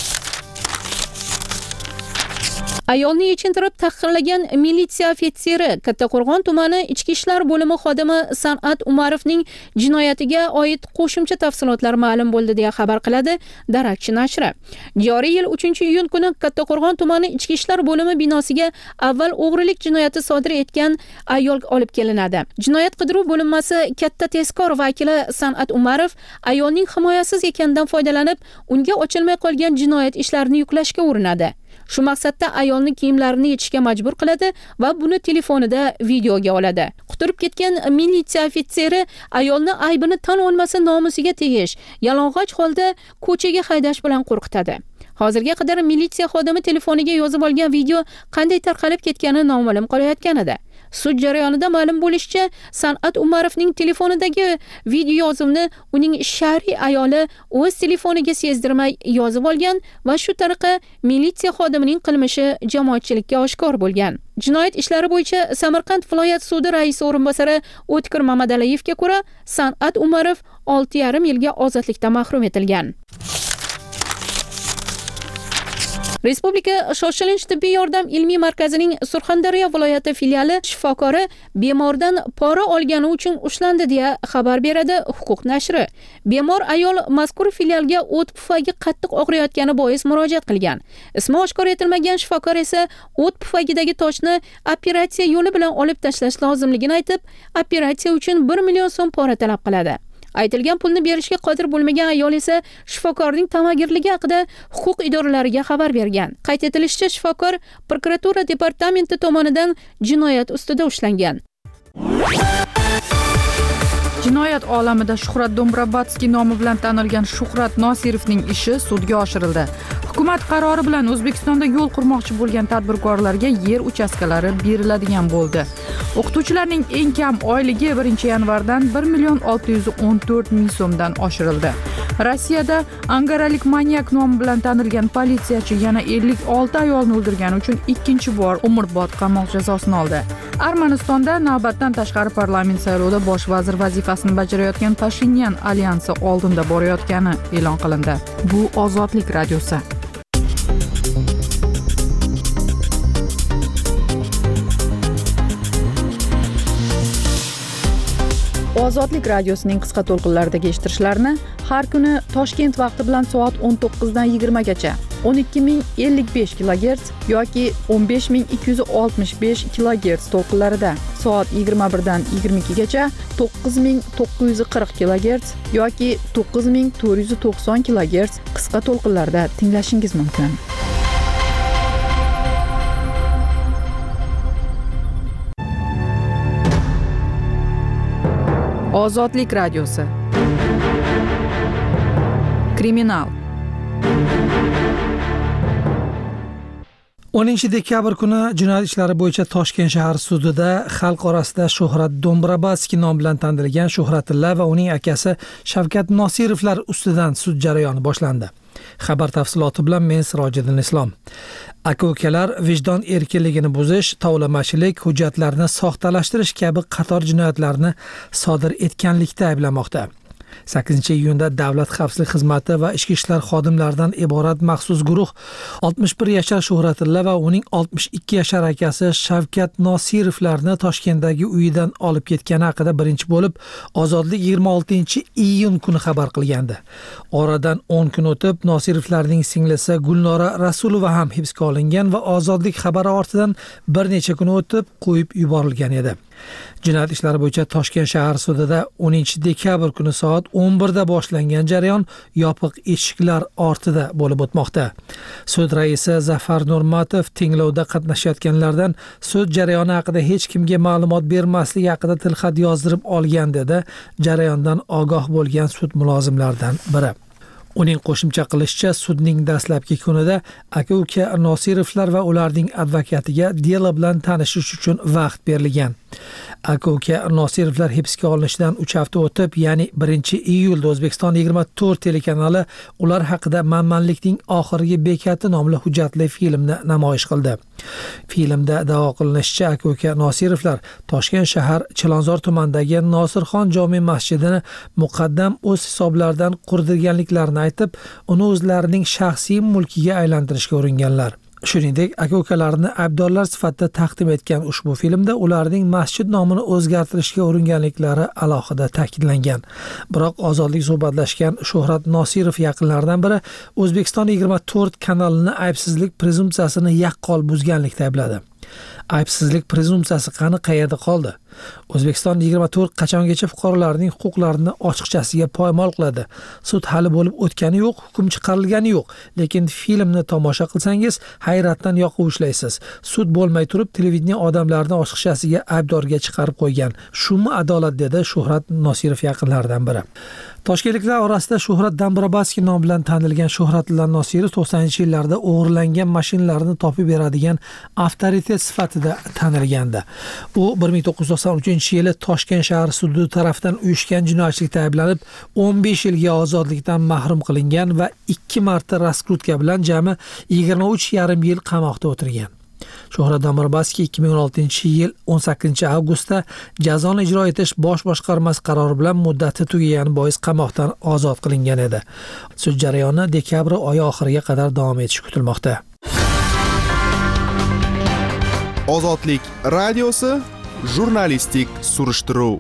Ayolni yechintirib tahqirlagan militsiya ofitseri Kattaqo'rg'on tumani ichki ishlar bo'limi xodimi San'at Umarovning jinoyatiga oid qo'shimcha tafsilotlar ma'lum bo'ldi, deya xabar qiladi Darakchi nashri. Joriy yil uchinchi iyun kuni Kattaqo'rg'on tumani ichki ishlar bo'limi binosiga avval o'g'rilik jinoyati sodir etgan ayol olib kelinadi. Jinoyat qidiruv bo'linmasi katta tezkor vakili San'at Umarov ayolning himoyasiz ekanidan foydalanib, unga ochilmay qolgan jinoyat ishlarini yuklashga urinadi. Shu maqsadda ayolning kiyimlarini yechishga majbur qiladi va buni telefonida videoga oladi. Quturib ketgan militsiya ofitseri ayolni aybini tan olmasa nomusiga tegish, yalang'och holda ko'chaga haydash bilan qo'rqitadi. Hozirga qadar militsiya xodimi telefoniga yozib olgan video qanday tarqalib ketgani noma'lum qolayotgan edi. Sud jarayonida ma'lum bo'lishicha, San'at Umarovning telefonidagi video yozuvni uning shar'iy ayoli o'z telefoniga sezdirmay yozib olgan va shu tariqa militsiya xodimining qilmishi jamoatchilikka oshkor bo'lgan. Jinoyat ishlari bo'yicha Samarqand viloyat sudi raisi o'rinbosari O'tkir Mamataliyevga ko'ra, San'at Umarov olti yarim yilga ozodlikdan mahrum etilgan. Respublika shoshilinch tibbiy yordam ilmiy markazining Surxondaryo viloyati filiali shifokori bemordan pora olgani uchun ushlandi deya xabar beradi Huquq nashri. Bemor ayol mazkur filialga o't pufagi qattiq og'riyotgani bois murojaat qilgan. Ismi oshkor etilmagan shifokor esa o't pufagidagi toshni operatsiya yo'li bilan olib tashlash lozimligini aytib, operatsiya uchun bir million so'm pora talab qiladi. Aytilgan pulni berishga qodir bo'lmagan ayol esa shifokorning tamagirligi haqida huquq idoralariga xabar bergan. Qayd etilishicha, shifokor prokuratura departamenti tomonidan jinoyat ustida ushlangan. Jinoyat olamida Shuhrat Dombrobodskiy nomi bilan tanilgan Shuhrat Nosirovning ishi sudga oshirildi. Hukumat qarori bilan O'zbekistonda yo'l qurmoqchi bo'lgan tadbirkorlarga yer uchastkalari beriladigan bo'ldi. O'qituvchilarning eng kam oyligi birinchi yanvardan bir million olti yuz o'n to'rt ming so'mdan oshirildi. Rossiyada angaralik manyak nomi bilan tanilgan politsiyachi yana ellik olti ayolni o'ldirgani uchun ikkinchi bor umrbod qamoq jazosini oldi. Armanistonda navbatdan tashqari parlament saylovida bosh vazir vazifasini bajarayotgan Pashinyan alyansi oldinda borayotgani e'lon qilindi. Bu Ozodlik radiosi. Ozodlik radiosining qisqa to'lqinlaridagi eshittirishlarni har kuni Toshkent vaqti bilan soat o'n to'qqizdan yigirma gacha o'n ikki ming ellik besh kilogerts yoki o'n besh ming ikki yuz oltmish besh kilogerts to'lqinlarida, soat yigirma birdan yigirma ikki gacha to'qqiz ming to'qqiz yuz qirq kilogerts yoki to'qqiz ming to'rt yuz to'qson kilogerts qisqa to'lqinlarda tinglashingiz mumkin. Ozodlik radiosi. Kriminal. o'ninchi dekabr kuni jinoyat ishlari bo'yicha Toshkent shahar sudida xalq orasida Shuhrat Dombrobodskiy nomi bilan tanilgan Shuhratilla va uning akasi Shavkat Nosirovlar ustidan sud jarayoni boshlandi. Xabar tafsiloti bilan men Sirojiddin Islom. Aka-ukalar vijdon erkinligini buzish, tovlamachilik, hujjatlarni soxtalashtirish kabi qator jinoyatlarni sodir etganlikda ayblanmoqda. sakkizinchi iyunda Davlat xavfsizlik xizmati va ichki ishlar xodimlaridan iborat maxsus guruh oltmish bir yashar Shuhratilla va uning oltmish ikki yashar akasi Shavkat Nosirovlarni Toshkentdagi uyidan olib ketgani haqida birinchi bo'lib Ozodlik yigirma oltinchi iyun kuni xabar qilgandi. Oradan o'n kun o'tib Nosirovlarning singlisi Gulnora Rasulova ham hibsga olingan va Ozodlik xabari ortidan bir necha kun o'tib qo'yib yuborilgan edi. Jinoyat ishlari bo'yicha Toshkent shahar sudida o'ninchi dekabr kuni soat o'n birda boshlangan jarayon yopiq eshiklar ortida bo'lib o'tmoqda. Sud raisi Zafar Nurmatov tinglovda qatnashayotganlardan sud jarayoni haqida hech kimga ma'lumot bermasligi haqida tilxat yozdirib olgan dedi. Jarayondan ogoh bo'lgan sud mulozimlaridan biri. Uning qo'shimcha qilishicha, sudning dastlabki kunida aka-uka Nosirovlar va ularning advokatiga delo bilan tanishish uchun vaqt berilgan. Aka-uka Nosirovlar hibsga olinishidan uch hafta o'tib, ya'ni birinchi iyulda O'zbekiston yigirma to'rt telekanali ular haqida Manmanlikning oxirgi bekati nomli hujjatli filmni namoyish qildi. Filmda da'vo qilinishicha, aka-uka Nosirovlar Toshkent shahar Chilonzor tumanidagi Nosirxon jome masjidini muqaddam o'z hisoblaridan qurdirganliklarini aytib, uni o'zlarining shaxsiy mulkiga aylantirishga uringanlar. Shuningdek, aka-ukalarini aybdorlar sifatida taqdim etgan ushbu filmda ularning masjid nomini o'zgartirishga uringanliklari alohida ta'kidlangan. Biroq Ozodlik suhbatlashgan Shuhrat Nosirov yaqinlaridan biri O'zbekiston yigirma to'rt kanalini aybsizlik prezumsiyasini yaqqol buzganlikda aybladi. Aybsizlik prezumsiyasi qani, qayerda qoldi? O'zbekiston yigirma to'rt qachongacha fuqarolarning huquqlarini ochiqchasiga poymol qiladi? Sud hali bo'lib o'tgani yo'q, hukm chiqarilgani yo'q, lekin filmni tomosha qilsangiz hayratdan yoqib ushlaysiz. Sud bo'lmay turib televideniya odamlarni ochiqchasiga aybdorga chiqarib qo'ygan. Shumi adolat, dedi Shuhrat Nosirov yaqinlaridan biri. Toshkentliklar orasida Shuhrat Dombrobodskiy nomi bilan tanilgan Shuhratilla Nosirov to'qsoninchi yillarda o'g'irlangan mashinalarni topib beradigan avtoritet sifatida tanilgandi. U bir ming to'qqiz yuz to'qson uchinchi yili Toshkent shahar sudi tomonidan uyushgan jinoyatchilikda ayblanib o'n besh yilga ozodlikdan mahrum qilingan va ikki marta raskrutka bilan jami yigirma uch yarim yil qamoqda o'tirgan. Shuhrat Dombrobodskiy ikki ming o'n oltinchi yil o'n sakkizinchi avgustda jazoni ijro etish bosh boshqarmasi qarori bilan muddati tugagani bois qamoqdan ozod qilingan edi. Sud jarayoni dekabr oyi oxiriga qadar davom etishi kutilmoqda. Ozodlik radiosi jurnalistik surishtiruv.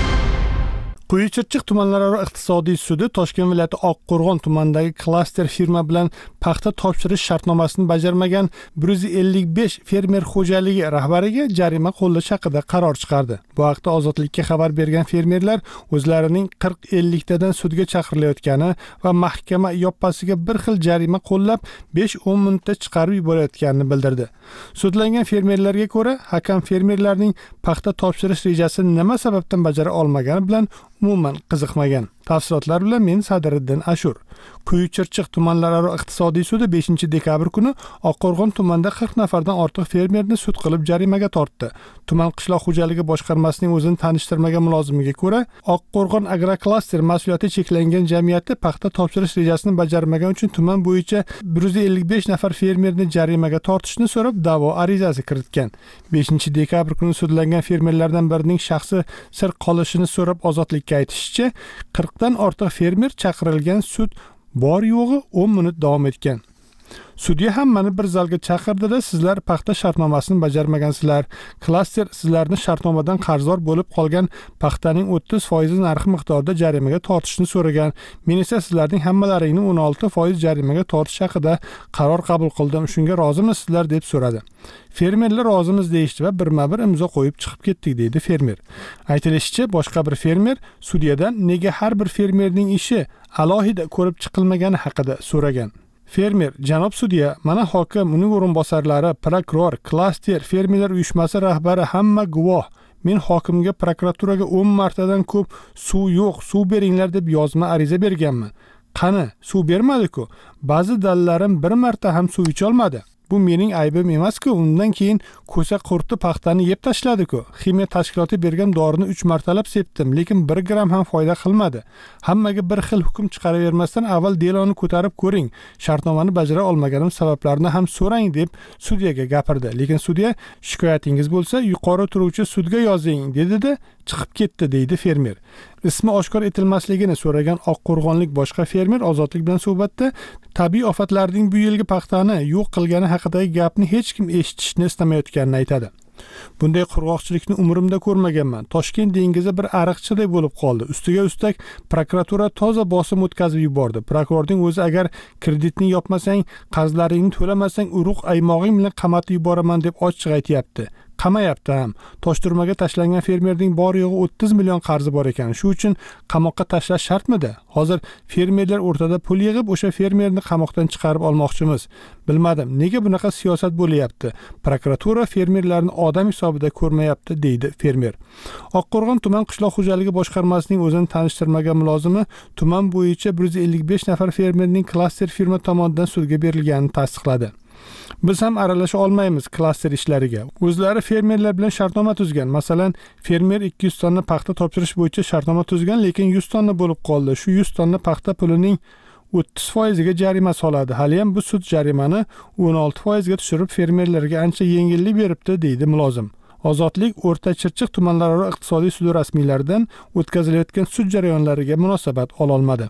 Quyi-Chirchiq tumanlararo iqtisodiy sudi Toshkent viloyati Oqqo'rg'on tumanidagi klaster firma bilan paxta topshirish shartnomasini bajarmagan bir yuz ellik besh fermer xo'jaligi rahbariga jarima qo'llash haqida qaror chiqardi. Bu haqda Ozodlikka xabar bergan fermerlar o'zlarining qirq ellik tadan sudga chaqirilayotgani va mahkama yoppasiga bir xil jarima qo'llab besh o'n minutda chiqarib yuborayotganini bildirdi. Sudlangan fermerlarga ko'ra, hakam fermerlarning paxta topshirish rejasini nima sababdan bajara olmagani bilan umuman qiziqmagan. Tafsilotlar bilan men Sadiriddin Ashur. Quyi-Chirchiq tumanlararo iqtisodiy sudi beshinchi dekabr kuni Oqqo'rg'on tumanida qirq nafardan ortiq fermerni sud qilib jarimaga tortdi. Tuman qishloq xo'jaligi boshqarmasining o'zini tanishtirmagan mulozimiga ko'ra, Oqqo'rg'on agroklaster mas'uliyati cheklangan jamiyati paxta topshirish rejasini bajarmagan uchun tuman bo'yicha bir yuz ellik besh nafar fermerni jarimaga tortishni so'rab da'vo arizasi kiritgan. beshinchi dekabr kuni sudlangan fermerlardan birining shaxsi sir qolishini so'rab Ozodlikka aytishicha, qirq dan ortiq fermer chaqirilgan sud bor yo'g'i o'n minut davom etgan. Sudya hammani bir zalga chaqirdi-da, sizlar paxta shartnomasini bajarmagansizlar. Klaster sizlarni shartnomadan qarzdor bo'lib qolgan paxtaning o'ttiz foiz narxi miqdorida jarimaga tortishni so'ragan. Men esa sizlarning hammalaringni o'n olti foiz jarimaga tortish haqida qaror qabul qildim. Shunga rozimisizlar deb so'radi. Fermerlar rozimiz deyishdi va birma-bir imzo qo'yib chiqib ketdik deydi fermer. Aytilishicha, boshqa bir fermer sudyadan nega har bir fermerning ishi alohida ko'rib chiqilmagani haqida so'ragan. Fermer: janob sudya, mana hokim, uning o'rinbosarlari, prokuror, klaster fermerlar uyushmasi rahbari hamma guvoh. Men hokimga prokuraturaga o'n martadan ko'p suv yo'q, suv beringlar deb yozma ariza berganman. Qani, suv bermadi-ku. Ba'zi dalallarim bir marta ham suv icha olmadi. Bu mening aybim emas-ku. Undan keyin ko'sa qurti paxtani yeb tashladi-ku. Ximiya tashkiloti bergan dorini uch martalab sepdim, lekin bir gram ham foyda qilmadi. Hammaga bir xil hukm chiqaravermasdan avval deloni ko'tarib ko'ring. Shartnomani bajara olmaganim sabablarini ham so'rang deb sudyaga gapirdi. Lekin sudya, shikoyatingiz bo'lsa, yuqori turuvchi sudga yozing dedi-da, chiqib ketdi deydi fermer. Ismi oshkor etilmasligini so'ragan Oqqo'rg'onlik boshqa fermer Ozodlik bilan suhbatda tabiiy ofatlarning bu yilgi paxtani yo'q qilgani haqidagi gapni hech kim eshitishni istamayotganini aytadi. Bunday qurg'oqchilikni umrimda ko'rmaganman. Toshkent dengizi bir ariqchiday bo'lib qoldi. Ustiga ustak prokuratura toza bosim o'tkazib yubordi. Prokurorning o'zi agar kreditni yopmasang, qarzlaringni to'lamasang, urug' aymog'ing bilan qamatib yuboraman deb ochiq aytayapti. Qamayapti ham. Toshturmaga tashlangan fermerning bor yo'g'i o'ttiz million qarzi bor ekan. Shu uchun qamoqqa tashlash shartmidi? Hozir fermerlar o'rtada pul yig'ib o'sha fermerni qamoqdan chiqarib olmoqchimiz. Bilmadim, nega bunaqa siyosat bo'lyapti? Prokuratura fermerlarni odam hisobida ko'rmayapti, deydi fermer. Oqqo'rg'on tuman qishloq xo'jaligi boshqarmasining o'zini tanishtirmagan mulozimi tuman bo'yicha bir yuz ellik besh nafar fermerning klaster firma tomonidan sudga berilganini tasdiqladi. Biz ham aralasha olmaymiz klaster ishlariga. O'zlari fermerlar bilan shartnoma tuzgan. Masalan, fermer ikki yuz tonna paxta topshirish bo'yicha shartnoma tuzgan, lekin yuz tonna bo'lib qoldi. Shu yuz tonna paxta pulining o'ttiz foiziga jarima soladi. Hali ham bu sud jarimani o'n olti foizga tushirib fermerlarga ancha yengillik beribdi, deydi mulozim. Ozodlik O'rta Chirchiq tumanlararo iqtisodiy sudi rasmiylaridan o'tkazilayotgan sud jarayonlariga munosabat ola olmadi.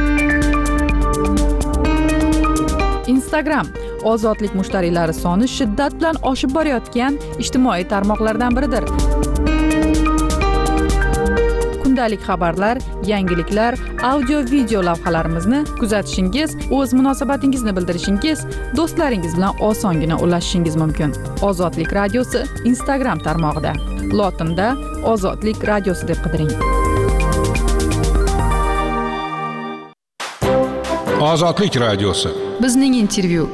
Instagram Ozodlik mushtariylari soni shiddat bilan oshib borayotgan ijtimoiy tarmoqlardan biridir. Kundalik xabarlar, yangiliklar, audio-video lavhalarimizni kuzatishingiz, o'z munosabatingizni bildirishingiz, do'stlaringiz bilan osongina ulashishingiz mumkin. Ozodlik radiosi Instagram tarmog'ida. Lotinda Ozodlik radiosi deb qidiring. Ozodlik radiosi. Bizning intervyu.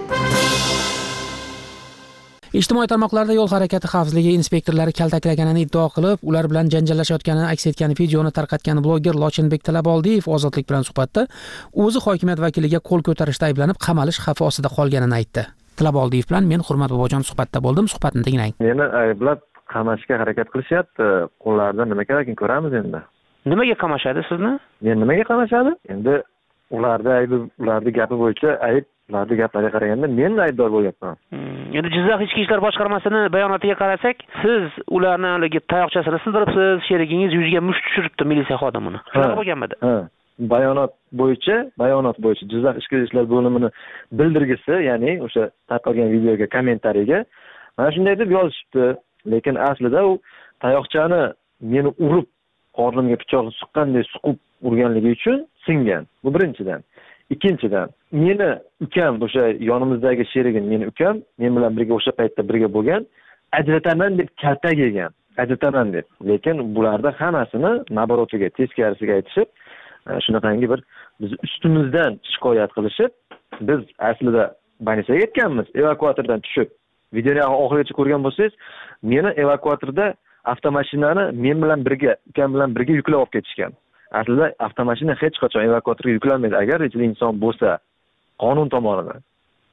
Ijtimoiy tarmoqlarda yo'l harakati xavfsizligi inspektorlari kaltaklaganini iddao qilib, ular bilan janjallashayotganini aks etgan videoni tarqatgan bloger Lochinbek Talaboldiyev Ozodlik bilan suhbatda o'zi hokimiyat vakiliga qo'l ko'tarishda ayblanib, qamalish xavfi ostida qolganini aytdi. Talaboldiyev bilan men Hurmat Bobojon suhbatda bo'ldim. Suhbatni tinglang. Meni ayblab qamashga harakat qilishyapti. Qo'llarida nima kerakini ko'ramiz endi. Nimaga qamashadi sizni? Men nimaga qamashadi? Endi ularda aybi, ularning gapi bo'yicha ayb, ularning gaplariga qaraganda men aybdor bo'lyapman. Endi Jizzax ichki ishlar boshqarmasining bayonotiga qarasak, siz ularni haligi tayoqchasini sindiribsiz, sherigingiz yuziga musht tushiribdi militsiya xodimini. Shunaqa bo'lganmidi? Ha. Bayonot bo'yicha, bayonot bo'yicha Jizzax ichki ishlar bo'limini bildirgisi, ya'ni o'sha tarqalgan videoga kommentariyaga mana shunday deb yozishibdi, lekin aslida u tayoqchani meni urib qornimga pichoqni suqqanday suqib urganligi uchun singan. Bu birinchidan. Ikkinchidan, meni ukam, o'sha yonimizdagi sherigim, meni ukam, men bilan birga o'sha paytda birga bo'lgan, ajrataman deb kaltak yegan. Ajrataman deb. Lekin bularda hammasini naborotiga, teskarisiga aytishib, shunaqangi bir biz ustimizdan shikoyat qilishib, biz aslida больницаga ketganmiz, evakuatordan tushib. Videoni oxirigacha ko'rgan bo'lsangiz, meni evakuatorda avtomashinani men bilan birga, ukam bilan birga yuklab olib ketishgan. Aslida avtomashina hech qachon evakuatorga yuklanmaydi agar ichida inson bo'lsa, qonun tomonidan.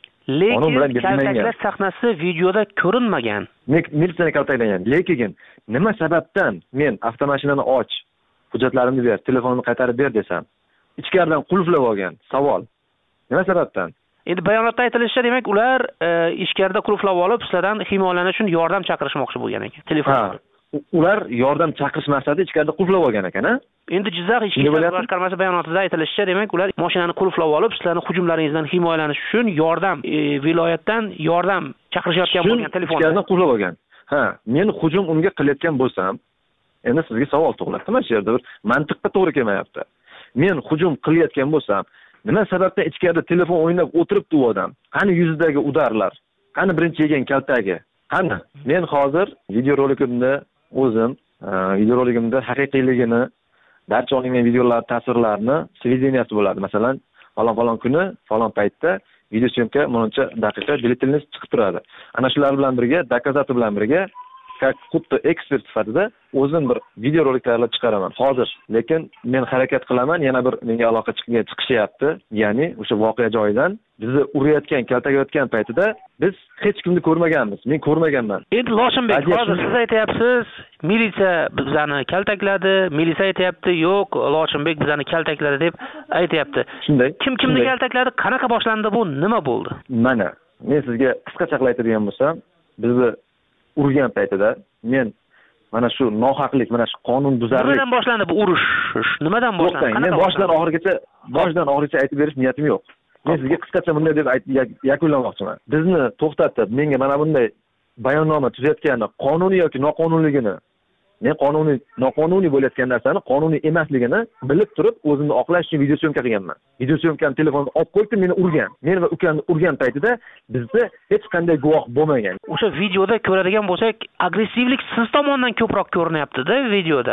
Lekin kaltaklash sahnasi videoda ko'rinmagan. Militsiyani kaltaklagan. Lekin nima sababdan men avtomashinani och, hujjatlarimni ber, telefonimni qaytarib ber desam, ichkaridan qulflab olgan. Savol. Nima sababdan? Endi bayonotda aytilishicha, demak, ular ichkarida qulflab olib, sizlardan himoyalanish uchun yordam chaqirishmoqchi bo'lgan ekan. Telefon. Ular yordam chaqirish maqsadida ichkarida qulflab olgan ekan-a? Endi Jizzax ichki ishlar boshqarmasi bayonotida aytilishicha, demak, ular mashinani qulflab olib, sizlarning hujumlaringizdan himoyalanish uchun yordam, e, viloyatdan yordam chaqirishayotgan bo'lgan telefon. Ichkaridan qulflab olgan. Ha, men hujum unga qilayotgan bo'lsam, endi sizga savol tug'iladi. Mana shu yerda bir mantiqqa to'g'ri kelmayapti. Men hujum qilayotgan bo'lsam, nima sababdan ichkarida telefon o'ynab o'tiribdi u odam? Qani yuzidagi udarlar? Qani birinchi yegan kaltagi? Qani? Men hozir videorolikimda o'zim videoroligimda haqiqiyligini, barcha olingan videolar, tasvirlarni svedeniasi bo'ladi. Masalan, falon-falon kuni, falon paytda video syomka buncha daqiqa biletingiz chiqib turadi. Ana shular bilan birga, dokazati bilan birga, xuddi ekspert sifatida o'zim bir videorolik tayyorlab chiqaraman hozir. Lekin men harakat qilaman, yana bir menga aloqa chiqishyapti. Ya'ni o'sha voqea joyidan bizni urayotgan, kaltakayotgan paytida biz hech kimni ko'rmaganmiz. Men ko'rmaganman. Endi Loshinbek, hozir siz aytayapsiz, militsiya bizani kaltakladi, militsiya aytayapti, yo'q, Loshinbek bizani kaltakladi deb aytayapti. Shunday. Kim kimni kaltakladi? Qanaqa boshlandi bu? Nima bo'ldi? Mana, men sizga qisqacha aytadigan bo'lsam, bizni urgan paytida men mana shu nohaqlik, mana shu qonun buzarlik. Nimadan boshlandi bu urush? Nimadan boshlandi? Men boshdan oxirigacha, boshdan oxirigacha aytib berish niyatim yo'q. Men sizga qisqacha bunday deb yakunlamoqchiman. Bizni to'xtatib, menga mana bunday bayonnoma tuzayotgani qonuniy yoki noqonuniyligini, men qonuniy, noqonuniy bo'layotgan narsani qonuniy emasligini bilib turib, o'zimni oqlash uchun video syomka qilganman. Video syomkani telefonga olib qo'yib, meni urgan. Men va ukamni urgan paytida bizda hech qanday guvoh bo'lmagan. O'sha videoda ko'radigan bo'lsak, agressivlik siz tomonidan ko'proq ko'rinyapti-da videoda.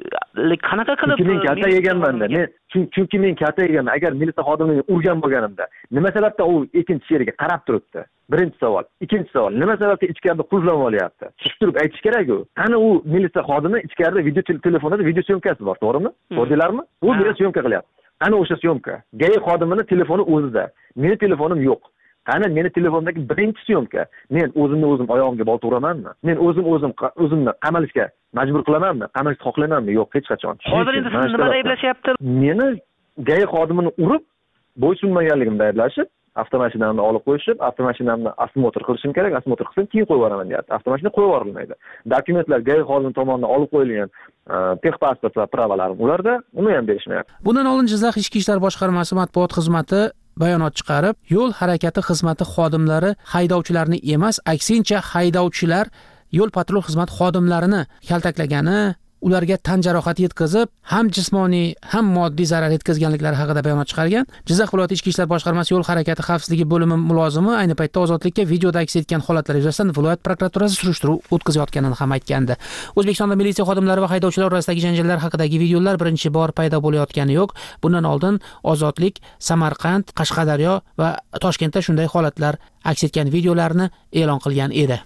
Qanaqa qilib men kalta yeganman-da. Men chunki men kalta yeganman. Agar militsiya xodimini urgan bo'lganimda, nima sababdan u ikkinchi sheriga qarab turibdi? Birinchi savol. Ikkinchi savol, nima sababdan ichkarida qulflab olyapti? Chiqib turib aytish kerak-ku. Qani u militsiya xodimi ichkarida video telefonida video syomkasi bor, to'g'rimi? Ko'rdinglarmi? U video syomka qilyapti. Qani o'sha syomka? Gay xodimini telefoni o'zida. Meni telefonim yo'q. Qani meni telefonimdagi birinchi syomka? Men o'zimni o'zim oyog'imga bolta uramanmi? Men o'zim o'zim o'zimni qamalishga majbur qilamanmi? Qamalishni xohlaymanmi? Yo'q, hech qachon. Hozir endi sizni nimada ayblashyapti? Meni gay xodimini urib, bo'ysunmaganligimda ayblashib, avtomashinamni olib qo'yishib, avtomashinamni osmotor qilishim kerak, osmotor qilsam keyin qo'yib yuboraman deyapti. Avtomashina qo'yib yuborilmaydi. Dokumentlar gay xodim tomonidan olib qo'yilgan, texpasport va pravalarim ularda, uni ham berishmayapti. Bundan oldin Jizzax ichki ishlar boshqarmasi matbuot xizmati bayonot chiqarib, yo'l harakati xizmati xodimlari haydovchilarni emas, aksincha haydovchilar yo'l patrul xizmat xodimlarini kaltaklagani, ularga tan jarohati yetkazib, ham jismoniy, ham moddiy zarar yetkazganliklari haqida bayonot chiqargan. Jizzax viloyati ichki ishlar boshqarmasi yo'l harakati xavfsizligi bo'limi mulozimi ayni paytda Ozodlikka videoda aks etgan holatlar yuzasidan viloyat prokuraturasi surishtiruv o'tkazayotganini ham aytgandi. O'zbekistonda militsiya xodimlari va haydovchilar orasidagi janjallar haqidagi videolar birinchi bor paydo bo'layotgani yo'q. Bundan oldin Ozodlik, Samarqand, Qashqadaryo va Toshkentda shunday holatlar aks etgan videolarni e'lon qilgan edi.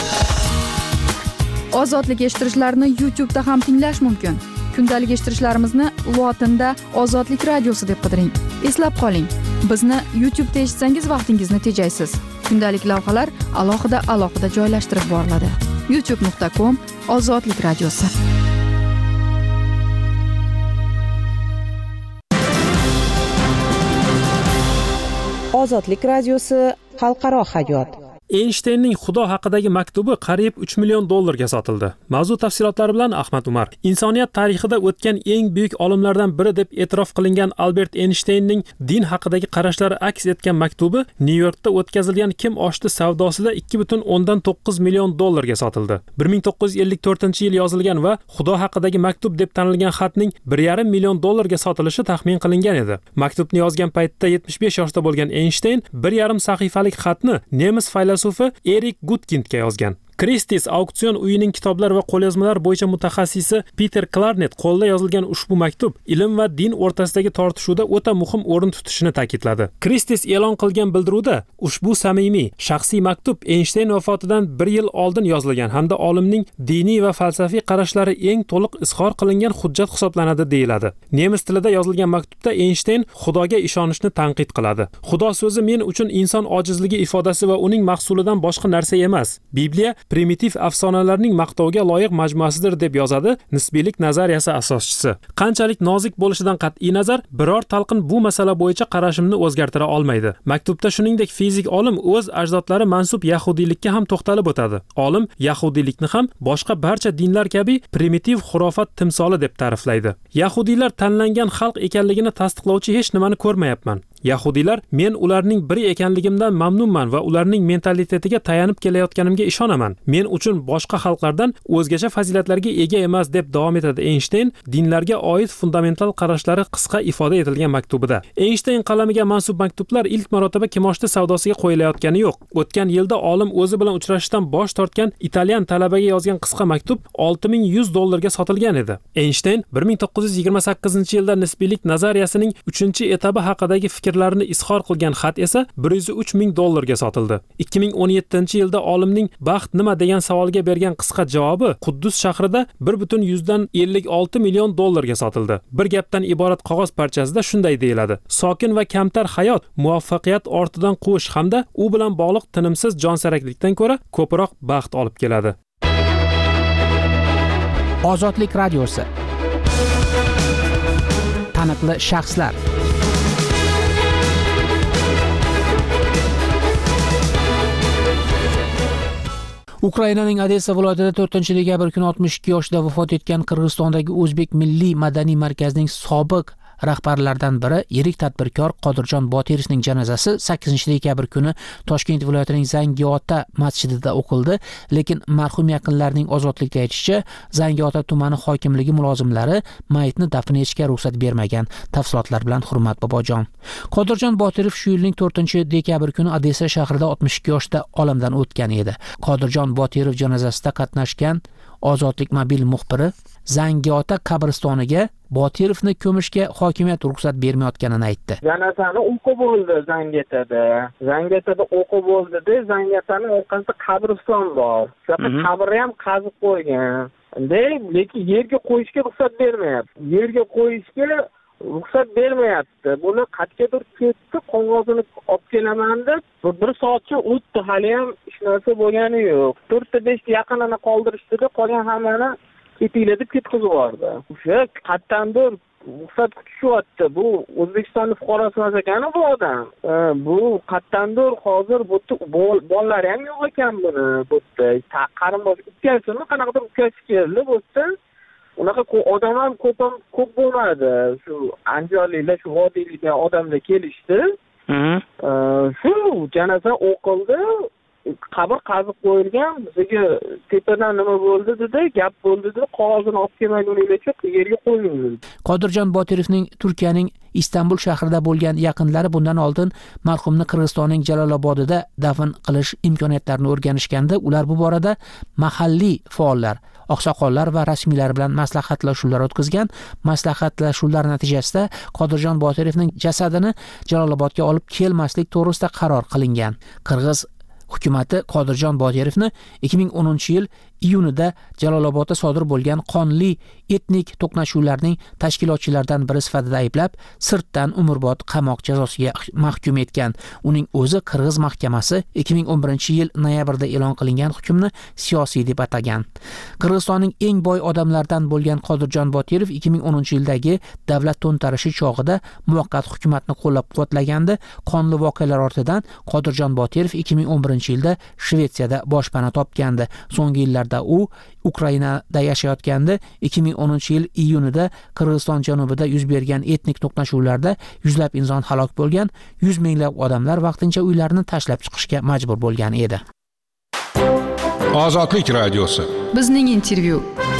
Ozodlik eshittirishlarini YouTube da ham tinglash mumkin. Kundalik eshittirishlarimizni lotinda Ozodlik radiosi deb qidiring. Eslab qoling, bizni YouTube da eshitsangiz vaqtingizni tejaysiz. Kundalik lavhalar alohida alohida joylashtirib boriladi. youtube nuqta com Ozodlik radiosi. Ozodlik radiosi xalqaro hayot. Eynshteynning Xudo haqidagi maktubi qariyb uch million dollarga sotildi. Mavzu tafsilotlari bilan Ahmad Umar. Insoniyat tarixida o'tgan eng buyuk olimlardan biri deb e'tirof qilingan Albert Eynshteynning din haqidagi qarashlari aks etgan maktubi Nyu-Yorkda o'tkazilgan kim oshdi savdosida ikki butun o'ndan to'qqiz million dollarga sotildi. bir ming to'qqiz yuz ellik to'rtinchi yil yozilgan va Xudo haqidagi maktub deb tanilgan xatning bir yarim million dollarga sotilishi taxmin qilingan edi. Maktubni yozgan paytda yetmish besh yoshda bo'lgan Eynshteyn bir yarim sahifalik xatni nemis filosofi Erik Gudkindga yozgan. Christie's auksion uyining kitoblar va qo'lyozmalar bo'yicha mutaxassisi Peter Klarnet qo'lda yozilgan ushbu maktub ilm va din o'rtasidagi tortishuvda o'ta muhim o'rin tutishini ta'kidladi. Christie's e'lon qilgan bildiruvda ushbu samimiy, shaxsiy maktub Eynshteyn vafotidan bir yil oldin yozilgan hamda olimning diniy va falsafiy qarashlari eng to'liq izhor qilingan hujjat hisoblanadi deyiladi. Nemis tilida yozilgan maktubda Eynshteyn Xudoga ishonishni tanqid qiladi. Xudo so'zi men uchun inson ojizligi ifodasi va uning mahsulidan boshqa narsa emas. Bibliya primitiv afsonalarning maqtovga loyiq majmuasidir deb yozadi nisbiylik nazariyasi asoschisi. Qanchalik nozik bo'lishidan qat'iy nazar, biror talqin bu masala bo'yicha qarashimni o'zgartira olmaydi. Maktubda shuningdek fizik olim o'z ajdodlari mansub yahudiylikka ham to'xtalib o'tadi. Olim yahudiylikni ham boshqa barcha dinlar kabi primitiv xurofat timsoli deb ta'riflaydi. Yahudiylar tanlangan xalq ekanligini tasdiqlovchi hech nimani ko'rmayapman. Yahudiylar men ularning biri ekanligimdan mamnunman va ularning mentalitetiga tayanib kelayotganimga ishonaman. Men uchun boshqa xalqlardan o'zgacha fazilatlarga ega emas deb davom etadi Eynshteyn dinlarga oid fundamental qarashlari qisqa ifoda etilgan maktubida. Eynshteyn qalamiga mansub maktublar ilk marotaba kimoshdi savdosiga qo'yilayotgani yo'q. O'tgan yilda olim o'zi bilan uchrashishdan bosh tortgan italyan talabaga yozgan qisqa maktub olti ming yuz dollarga sotilgan edi. Eynshteyn bir ming to'qqiz yuz yigirma sakkizinchi yilda nisbiylik nazariyasining uchinchi etabi haqidagi fikr fikrlarini izhor qilgan xat esa bir yuz uch ming dollarga sotildi. ikki ming o'n yettinchi yilda olimning baxt nima degan savoliga bergan qisqa javobi Quddus shahrida bir butun yuzdan ellik olti million dollarga sotildi. Bir gapdan iborat qog'oz parchasida shunday deyiladi: sokin va kamtar hayot muvaffaqiyat ortidan quvish hamda u bilan bog'liq tinimsiz jonsaraklikdan ko'ra ko'proq baxt olib keladi. Ozodlik radiosi. Taniqli shaxslar. Ukrainaning Odessa viloyatida to'rtinchi dekabr kuni oltmish ikki yoshida vafot etgan Qirg'izistondagi O'zbek milliy madaniy markazining sobiq rahbarlaridan biri yirik tadbirkor Qodirjon Botirovning janozasi sakkizinchi dekabr kuni Toshkent viloyatining Zangiota masjidida o'qildi, lekin marhum yaqinlarining ozodlikda aytishicha, Zangiota tumani hokimligi mulozimlari mayitni dafn etishga ruxsat bermagan. Tafsilotlar bilan Hurmat Bobojon. Qodirjon Botirov shu yilning to'rtinchi dekabr kuni Odessa shahrida oltmish ikki yoshda olamdan o'tgan edi. Qodirjon Botirov janozasida qatnashgan Ozodlik mobil muxbiri Zangiota qabristoniga Botirovni ko'mishga hokimiyat ruxsat bermayotganini aytdi. Janozani o'qib bo'ldi Zangiotada. Zangiotada o'qib bo'ldi-da, Zangiotaning orqasida qabriston bor. Shu qabrni ham qazib qo'ygan. Lekin yerga qo'yishga ruxsat bermayapti. Yerga qo'yishga ruxsat bermayapti. Buni qat'iyadir ketdi, qog'ozini olib kelaman deb bir soatcha o'tdi, hali ham hech narsa bo'lgani yo'q. to'rtta beshta yaqinini qoldirishdi-da, qolgan hammani ketinglar deb ketkizib yubordi. O'sha qattandir ruxsat kutishyapti. Bu O'zbekistonning fuqarosi emas ekan bu odam. Bu qattandir hozir bu bolalari ham yo'q ekan buni. Bu qarindosh ukasimi, qanaqadir ukasi keldi bu yerda. Unaqa odam ham ko'p ham ko'p bo'lmadi. Shu andijonliklar, shu vodiyliklar odamlar kelishdi. Shu janoza o'qildi, qabr qazib qo'yilgan, bizga tepadan nima bo'ldi dedi, gap bo'ldi dedi, qog'ozini olib kelmaguninglarcha yerga qo'ying. Qodirjon Botirovning Turkiyaning Istanbul shahrida bo'lgan yaqinlari bundan oldin marhumni Qirg'izistonning Jalolobodida dafn qilish imkoniyatlarini o'rganishganda, ular bu borada mahalliy faollar, oqsoqollar va rasmiylar bilan maslahatlashuvlar o'tkazgan. Maslahatlashuvlar natijasida Qodirjon Botirovning jasadini Jalolobodga olib kelmaslik to'g'risida qaror qilingan. Qirg'iz hukumatı Qodirjon Botirovni ikki ming o'ninchi yil iyunida Jalolobodda sodir bo'lgan qonli etnik to'qnashuvlarning tashkilotchilaridan biri sifatida ayblab, sirtdan umrbod qamoq jazosiga mahkum etgan. Uning o'zi Qirg'iz mahkamasi ikki ming o'n birinchi yil noyabrda e'lon qilingan hukmni siyosiy deb atagan. Qirg'izistonning eng boy odamlardan bo'lgan Qodirjon Botirov ikki ming o'ninchi yildagi davlat to'ntarishi chog'ida muvaqqat hukumatni qo'llab-quvvatlagandi. Qonli voqealar ortidan Qodirjon Botirov ikki ming o'n birinchi yilda Shvetsiyada boshpana topgandi. So'nggi yillarda u Ukrainada yashayotgandi. ikki ming o'ninchi yil iyunida Qirg'iziston janubida yuz bergan etnik to'qnashuvlarda yuzlab inson halok bo'lgan, yuz minglab odamlar vaqtincha uylarini tashlab chiqishga majbur bo'lgan edi. Ozodlik radiosi. Bizning intervyu.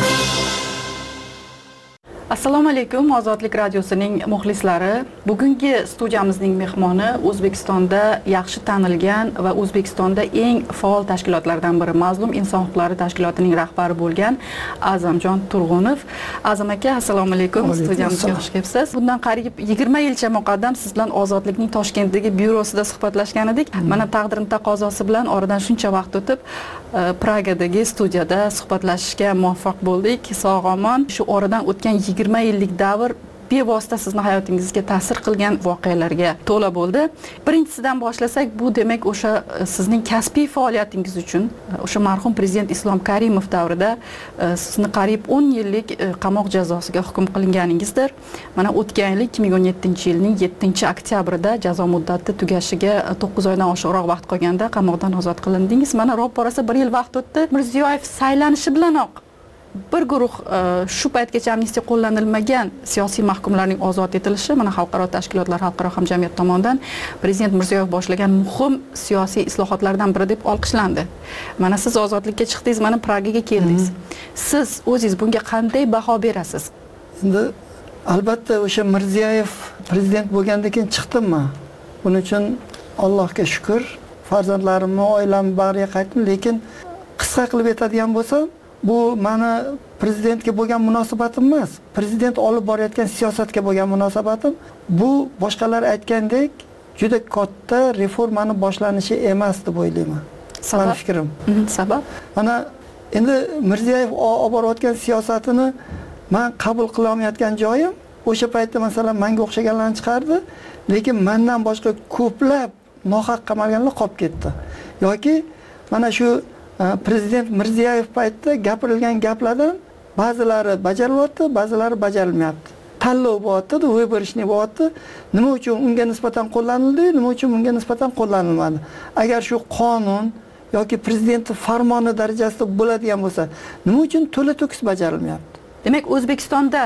Assalomu alaykum, Ozodlik radiosining muxlislari. Bugungi studiyamizning mehmoni O'zbekistonda yaxshi tanilgan va O'zbekistonda eng faol tashkilotlardan biri, Mazlum inson huquqlari tashkilotining rahbari bo'lgan A'zamjon Turg'unov. A'zam aka, assalomu alaykum, studiyamizga xush kelibsiz. Bundan qariyb yigirma yilcha muqaddam siz bilan Ozodlikning Toshkentdagi byurosida suhbatlashgan edik. Mana taqdirim taqozosi bilan oradan shuncha vaqt o'tib Pragadagi studiyada suhbatlashishga muvaffaq bo'ldik. Sog'-omon. Shu oradan o'tgan yigirma yillik davr bevosita sizni hayotingizga ta'sir qilgan voqealarga to'la bo'ldi. Birinchisidan boshlasak, bu demak o'sha sizning kasbiy faoliyatingiz uchun o'sha marhum prezident Islom Karimov davrida sizni qariyb o'n yillik qamoq jazosiga hukm qilinganingizdir. Mana o'tgan yil ikki ming o'n yettinchi yilning yettinchi oktyabrida jazo muddati tugashiga to'qqiz oydan oshiqroq vaqt qolganda qamoqdan ozod qilindingiz. Mana ro'parasi bir yil vaqt o'tdi. Mirziyoyev saylanishi bilanoq bir guruh shu paytgacha amnistiya qo'llanilmagan siyosiy mahkumlarning ozod etilishi mana xalqaro tashkilotlar, xalqaro hamjamiyat tomonidan prezident Mirziyoyev boshlagan muhim siyosiy islohotlardan biri deb olqishlandi. Mana siz ozodlikka chiqdingiz, mana Pragaga keldingiz. Siz o'zingiz bunga qanday baho berasiz? Endi albatta o'sha Mirziyoyev prezident bo'lgandan keyin chiqdimmi? Buning uchun Allohga shukr, farzandlarimni, oilamni bariga qaytdim, lekin qisqa qilib aytadigan bo'lsam, bu meni prezidentga bo'lgan munosabatim emas, prezident olib borayotgan siyosatga bo'lgan munosabatim. Bu boshqalar aytgandek juda katta reformani boshlanishi emas deb o'ylayman. Meni fikrim. Sabab? Mana endi Mirziyoyev olib borayotgan siyosatini men qabul qila olmayotgan joyim, o'sha paytda masalan menga o'xshaganlarni chiqardi, lekin mendan boshqa ko'plab nohaq qamalganlar qolib ketdi. Yoki mana shu prezident Mirziyoyev paytida gapirilgan gaplardan ba'zilari bajarilyapti, ba'zilari bajarilmayapti. Tanlov bo'lyapti, выборочный bo'lyapti. Nima uchun unga nisbatan qo'llanildi, nima uchun unga nisbatan qo'llanilmadi? Agar shu qonun yoki prezident farmoni darajasida bo'ladigan bo'lsa, nima uchun to'la to'kis bajarilmayapti? Demak, O'zbekistonda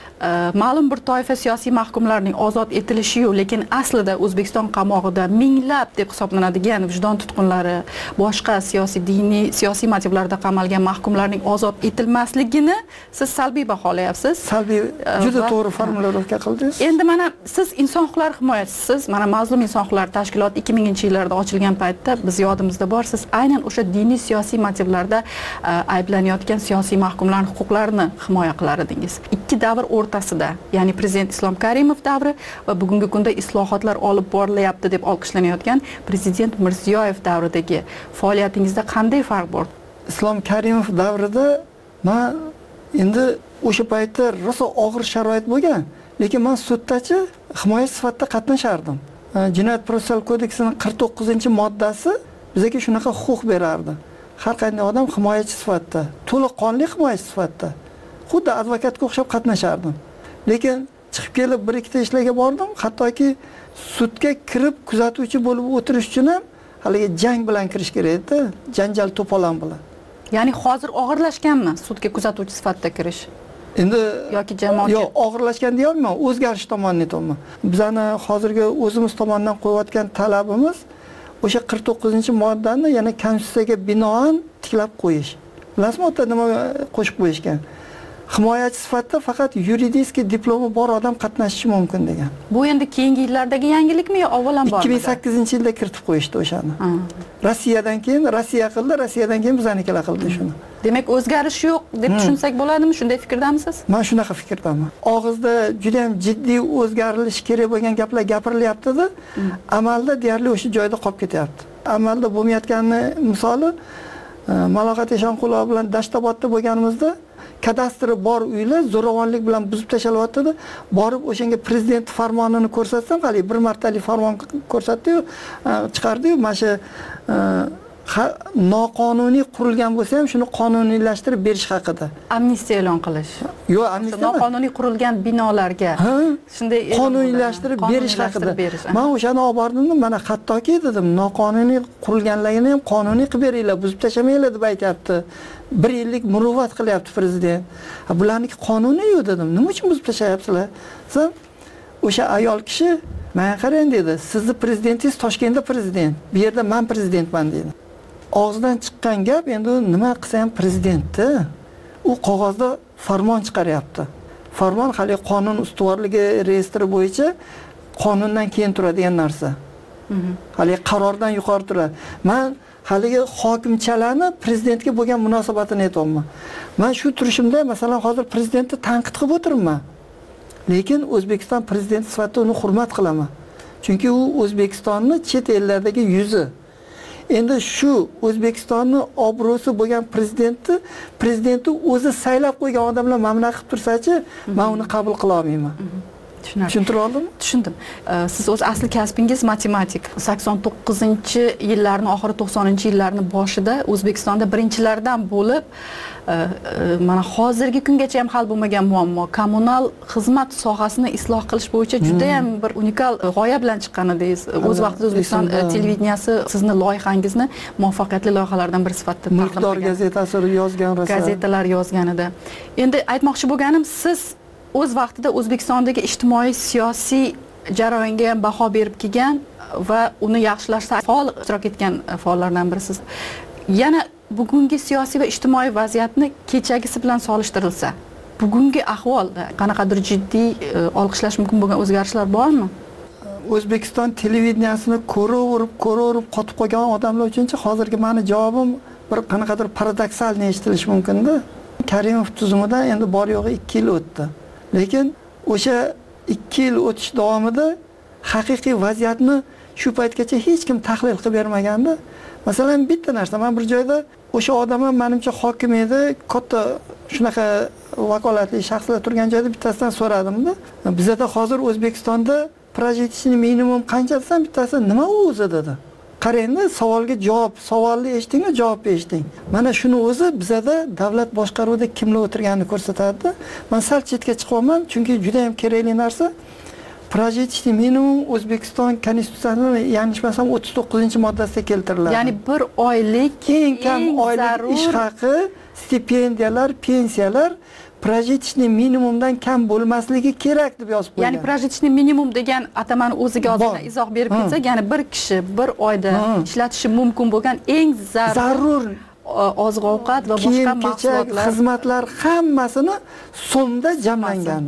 ma'lum bir toifa siyosiy mahkumlarning ozod etilishi-yu, lekin aslida O'zbekiston qamog'ida minglab deb hisoblanadigan vijdon tutqunlari, boshqa siyosiy, diniy, siyosiy motivlarda qamalgan mahkumlarning ozod etilmasligini siz salbiy baholayapsiz. Salbiy, juda to'g'ri formulировка qildingiz. Endi mana siz inson huquqlari himoyachisiz. Mana Mazlum inson huquqlari tashkiloti ikki minginchi yillarda ochilgan paytda biz yodimizda bor, siz aynan o'sha diniy siyosiy motivlarda ayblanayotgan siyosiy mahkumlarning huquqlarini himoya qilar edingiz. Ikki davr o'rtasida, ya'ni prezident Islom Karimov davri va bugungi kunda islohotlar olib borilyapti deb olqishlanayotgan prezident Mirziyoyev davridagi faoliyatingizda qanday farq bor? Islom Karimov davrida men endi o'sha paytda rosa og'ir sharoit bo'lgan, lekin men suddachi himoya sifatida qatnashardim. Jinoyat protsessual kodeksining qirq to'qqizinchi moddasi bizga shunaqa huquq berardi. Har qanday odam himoyachi sifatida, to'liq qonli himoyachi sifatida, xuddi advokatga o'xshab qatnashardim. Lekin chiqib kelib bir ikkita ishlarga bordim, hattoki sudga kirib kuzatuvchi bo'lib o'tirish uchun ham haligi jang bilan kirish kerak edi, janjal to'polon bilan. Ya'ni hozir og'irlashganmi sudga kuzatuvchi sifatida kirish? Endi yoki jamoat yo'q, og'irlashgan deyolmayman, o'zgarish tomonidan aytyapman. Bizani hozirgi o'zimiz tomonidan qo'yayotgan talabimiz o'sha qirq to'qqizinchi moddani yana konstitutsiyaga binoan tiklab qo'yish. Bilasizmi, o'ta nima qo'shib qo'yishgan? Himoyachi sifatida faqat yuridik diplomi bor odam qatnashishi mumkin degan. Bu endi keyingi yillardagi yangilikmi yo avvalan bormi? ikki ming sakkizinchi yilda kiritib qo'yishdi o'shani. Rossiyadan keyin Rossiya qildi, Rossiyadan keyin bizanikilar qildi shuni. Demak, o'zgarish yo'q deb tushunsak bo'ladimi? Shunday fikrdamisiz? Men shunaqa fikrdaman. Og'izda juda ham jiddiy o'zgarilish kerak bo'lgan gaplar gapirilyapti-da, amalda deyarli o'sha joyda qolib ketyapti. Amalda bo'lmayotgani misoli Malohat Eshonqulov bilan Dashtobodda bo'lganimizda kadastri bor uylar zo'ravonlik bilan buzib tashalyapti. Borib o'shanga prezident farmonini ko'rsatsam, hali bir martalik farmon ko'rsatdi-yu, chiqardi-yu, mana shu noqonuniy qurilgan bo'lsa ham shuni qonuniylashtirib berish haqida. Amnistiya e'lon qilish. Yo'q, amnistiya noqonuniy qurilgan binolarga shunday qonuniylashtirib berish haqida. Men o'shani olib bordim, mana hattoki dedim, noqonuniy qurilganligini ham qonuniy qilib beringlar, buzib tashamanglar deb aytayapti. bir yillik muruvvat qilyapti prezident. Bularniki qonuniy-yu dedim. Nima uchun buzib tashayapsizlar? Sen o'sha ayol kishi menga qarang dedi, sizni prezidentingiz Toshkentda prezident, bu yerda men prezidentman dedi. Og'zidan chiqqan gap endi nima qilsa ham prezidentni. U qog'ozda farmon chiqaryapti. Farmon hali qonun ustuvorligi reyestri bo'yicha qonundan keyin turadigan narsa. Hali qarordan yuqori turadi. Men haligi hokimchalarni prezidentga bo'lgan munosabatini aytayapman. Men shu turishimda masalan hozir prezidentni tanqid qilib o'tiribman. Lekin O'zbekiston prezidenti sifatida uni hurmat qilaman. Chunki u O'zbekistonni chet ellardagi yuzi. Endi shu O'zbekistonni obro'si bo'lgan prezidentni prezidenti o'zi saylab qo'ygan odamlar mamnun qilib tursa-chi, men uni qabul qila olmayman. Tushuntira oldimmi? Tushundim. Siz o'z asli kasbingiz matematik. sakson to'qqizinchi yillarning oxiri to'qsoninchi yillarning boshida O'zbekistonda birinchilardan bo'lib mana hozirgi kungacha ham hal bo'lmagan muammo kommunal xizmat sohasini isloh qilish bo'yicha juda ham bir unikal g'oya bilan chiqqan edingiz. O'z vaqtida O'zbekiston televideniyasi sizni loyihangizni muvaffaqiyatli loyihalardan biri sifatida taqdim qilgan. Mulkdor gazetasi yozgan rosa. Gazetalar yozgan edi. Endi aytmoqchi bo'lganim, siz o'z vaqtida O'zbekistondagi ijtimoiy siyosiy jarayonga ham baho berib kelgan va uni yaxshilashda faol ishtirok etgan faollardan birisiz. Yana bugungi siyosiy va ijtimoiy vaziyatni kechagisi bilan solishtirilsa, bugungi ahvolda qanaqadir jiddiy olqishlash mumkin bo'lgan o'zgarishlar bormi? O'zbekiston televideniyasini ko'raverib, ko'raverib qotib qolgan odamlar uchunchi hozirgi meni javobim bir qanaqadir paradoksalni eshitilishi mumkin-da. Karimov tuzumidan endi bor yo'g'i ikki yil o'tdi. Lekin o'sha ikki yil o'tish davomida haqiqiy vaziyatni shu paytgacha hech kim tahlil qilib bermaganda. Masalan, bitta narsa, men bir joyda o'sha odam ham menimcha hokim edi, katta shunaqa vakolatli shaxslar turgan joyda bittasidan so'radim-da. Bizda hozir O'zbekistonda prajitishni minimum qancha desam, bittasi nima u o'zi dedi. Qarangda, savolga javob, savolni eshitingmi, javobni eshiting. Mana shuni o'zi bizda davlat boshqaruvida kimlar o'tirganini ko'rsatadi. Men sal chetga chiqaman, chunki juda ham kerakli narsa. Prajitishni minimum O'zbekiston konstitutsiyasini, yanglishmasam o'ttiz to'qqizinchi moddasida keltiriladi. Ya'ni bir oylik eng kam oylik ish haqi, stipendiyalar, pensiyalar prajitishni minimumdan kam bo'lmasligi kerak deb yozib qo'ygan. Ya'ni prajitishni minimum degan atamani o'ziga ozgina izoh berib ketsak, ya'ni bir kishi bir oyda ishlatishi mumkin bo'lgan eng zarur oziq-ovqat va boshqa mahsulotlar, xizmatlar hammasini so'mda jamlangan.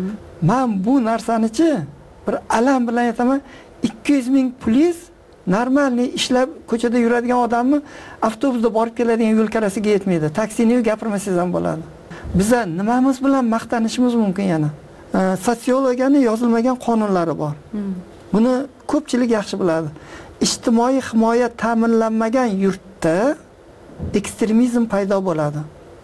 Men bu narsani-chi bir alam bilan aytaman, ikki yuz ming puliz normalniy ishlab ko'chada yuradigan odamni avtobusda borib keladigan yo'l karasiga yetmaydi. Taksini gapirmasangiz ham bo'ladi. Biza nimamiz bilan maqtanishimiz mumkin yana? Sotsiologiyaning yozilmagan qonunlari bor. Buni ko'pchilik yaxshi biladi. Ijtimoiy himoya ta'minlanmagan yurtda ekstremizm paydo bo'ladi.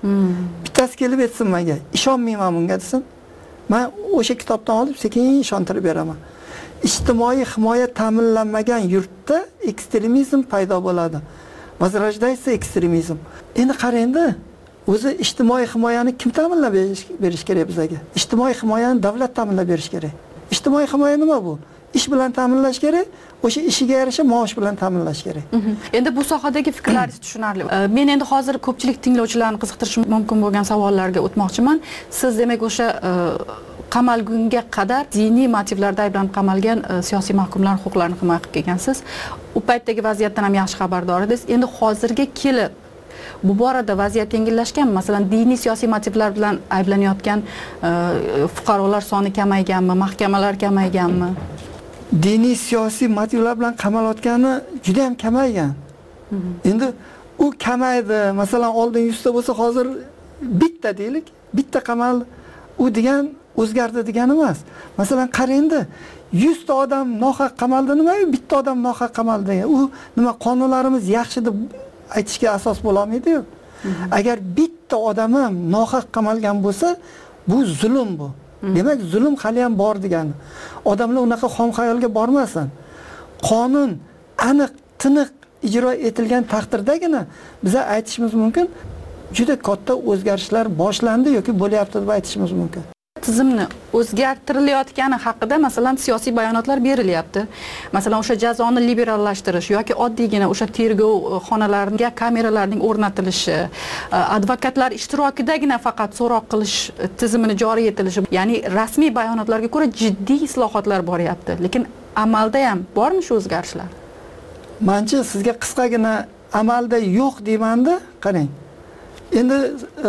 Bittasi kelib aytsin menga, ishonmayman bunga desin. Men o'sha kitobdan olib sekin ishontirib beraman. Ijtimoiy himoya ta'minlanmagan yurtda ekstremizm paydo bo'ladi. Возрождается ekstremizm. Endi qarangda, o'zi ijtimoiy himoyani kim ta'minlab berish kerak bizga? Ijtimoiy himoyani davlat ta'minlab berish kerak. Ijtimoiy himoya nima bu? Ish bilan ta'minlash kerak, o'sha ishiga yarasha maosh bilan ta'minlash kerak. Endi bu sohadagi fikrlaringiz tushunarli. Men endi hozir ko'pchilik tinglovchilarni qiziqtirishi mumkin bo'lgan savollarga o'tmoqchiman. Siz demak o'sha qamalgunga qadar diniy motivlarda ayblanib qamalgan siyosiy mahkumlar huquqlarini himoya qilib kelgansiz. U paytdagi vaziyatdan ham yaxshi xabardor edingiz. Endi hozirga kelib bu borada vaziyat yengillashganmi? Masalan, diniy siyosiy motivlar bilan ayblanayotgan fuqarolar soni kamayganmi, mahkamalar kamayganmi? Diniy siyosiy motivlar bilan qamalayotgani juda ham kamaygan. Endi u kamaydi. Masalan, oldin yuz ta bo'lsa, hozir bitta deylik, bitta qamal u degan o'zgardi degani emas. Masalan, qarangda, yuz ta odam nohaq qamaldi nima? Bitta odam nohaq qamaldi. U nima qonunlarimiz yaxshi deb aytishga asos bo'la olmaydi-yu. Agar bitta odam ham nohaq qamalgan bo'lsa, bu zulm bu. Demak, zulm hali ham bor degani. Odamlar unaqa xom xayolga bormasin. Qonun aniq, tiniq ijro etilgan taqdirdagina biz aytishimiz mumkin, juda katta o'zgarishlar boshlandi yoki bo'lyapti deb aytishimiz mumkin. Tizimni o'zgartirilayotgani haqida masalan siyosiy bayonotlar berilyapti. Masalan, o'sha jazoni liberallashtirish yoki oddiygina o'sha tergov xonalariga kameralarning o'rnatilishi, advokatlar ishtirokidagina faqat so'roq qilish tizimini joriy etilishi, ya'ni rasmiy bayonotlarga ko'ra jiddiy islohotlar boryapti. Lekin amalda ham bormi shu o'zgarishlar? Menimcha sizga qisqagina amalda yo'q deymanda, qarang. Endi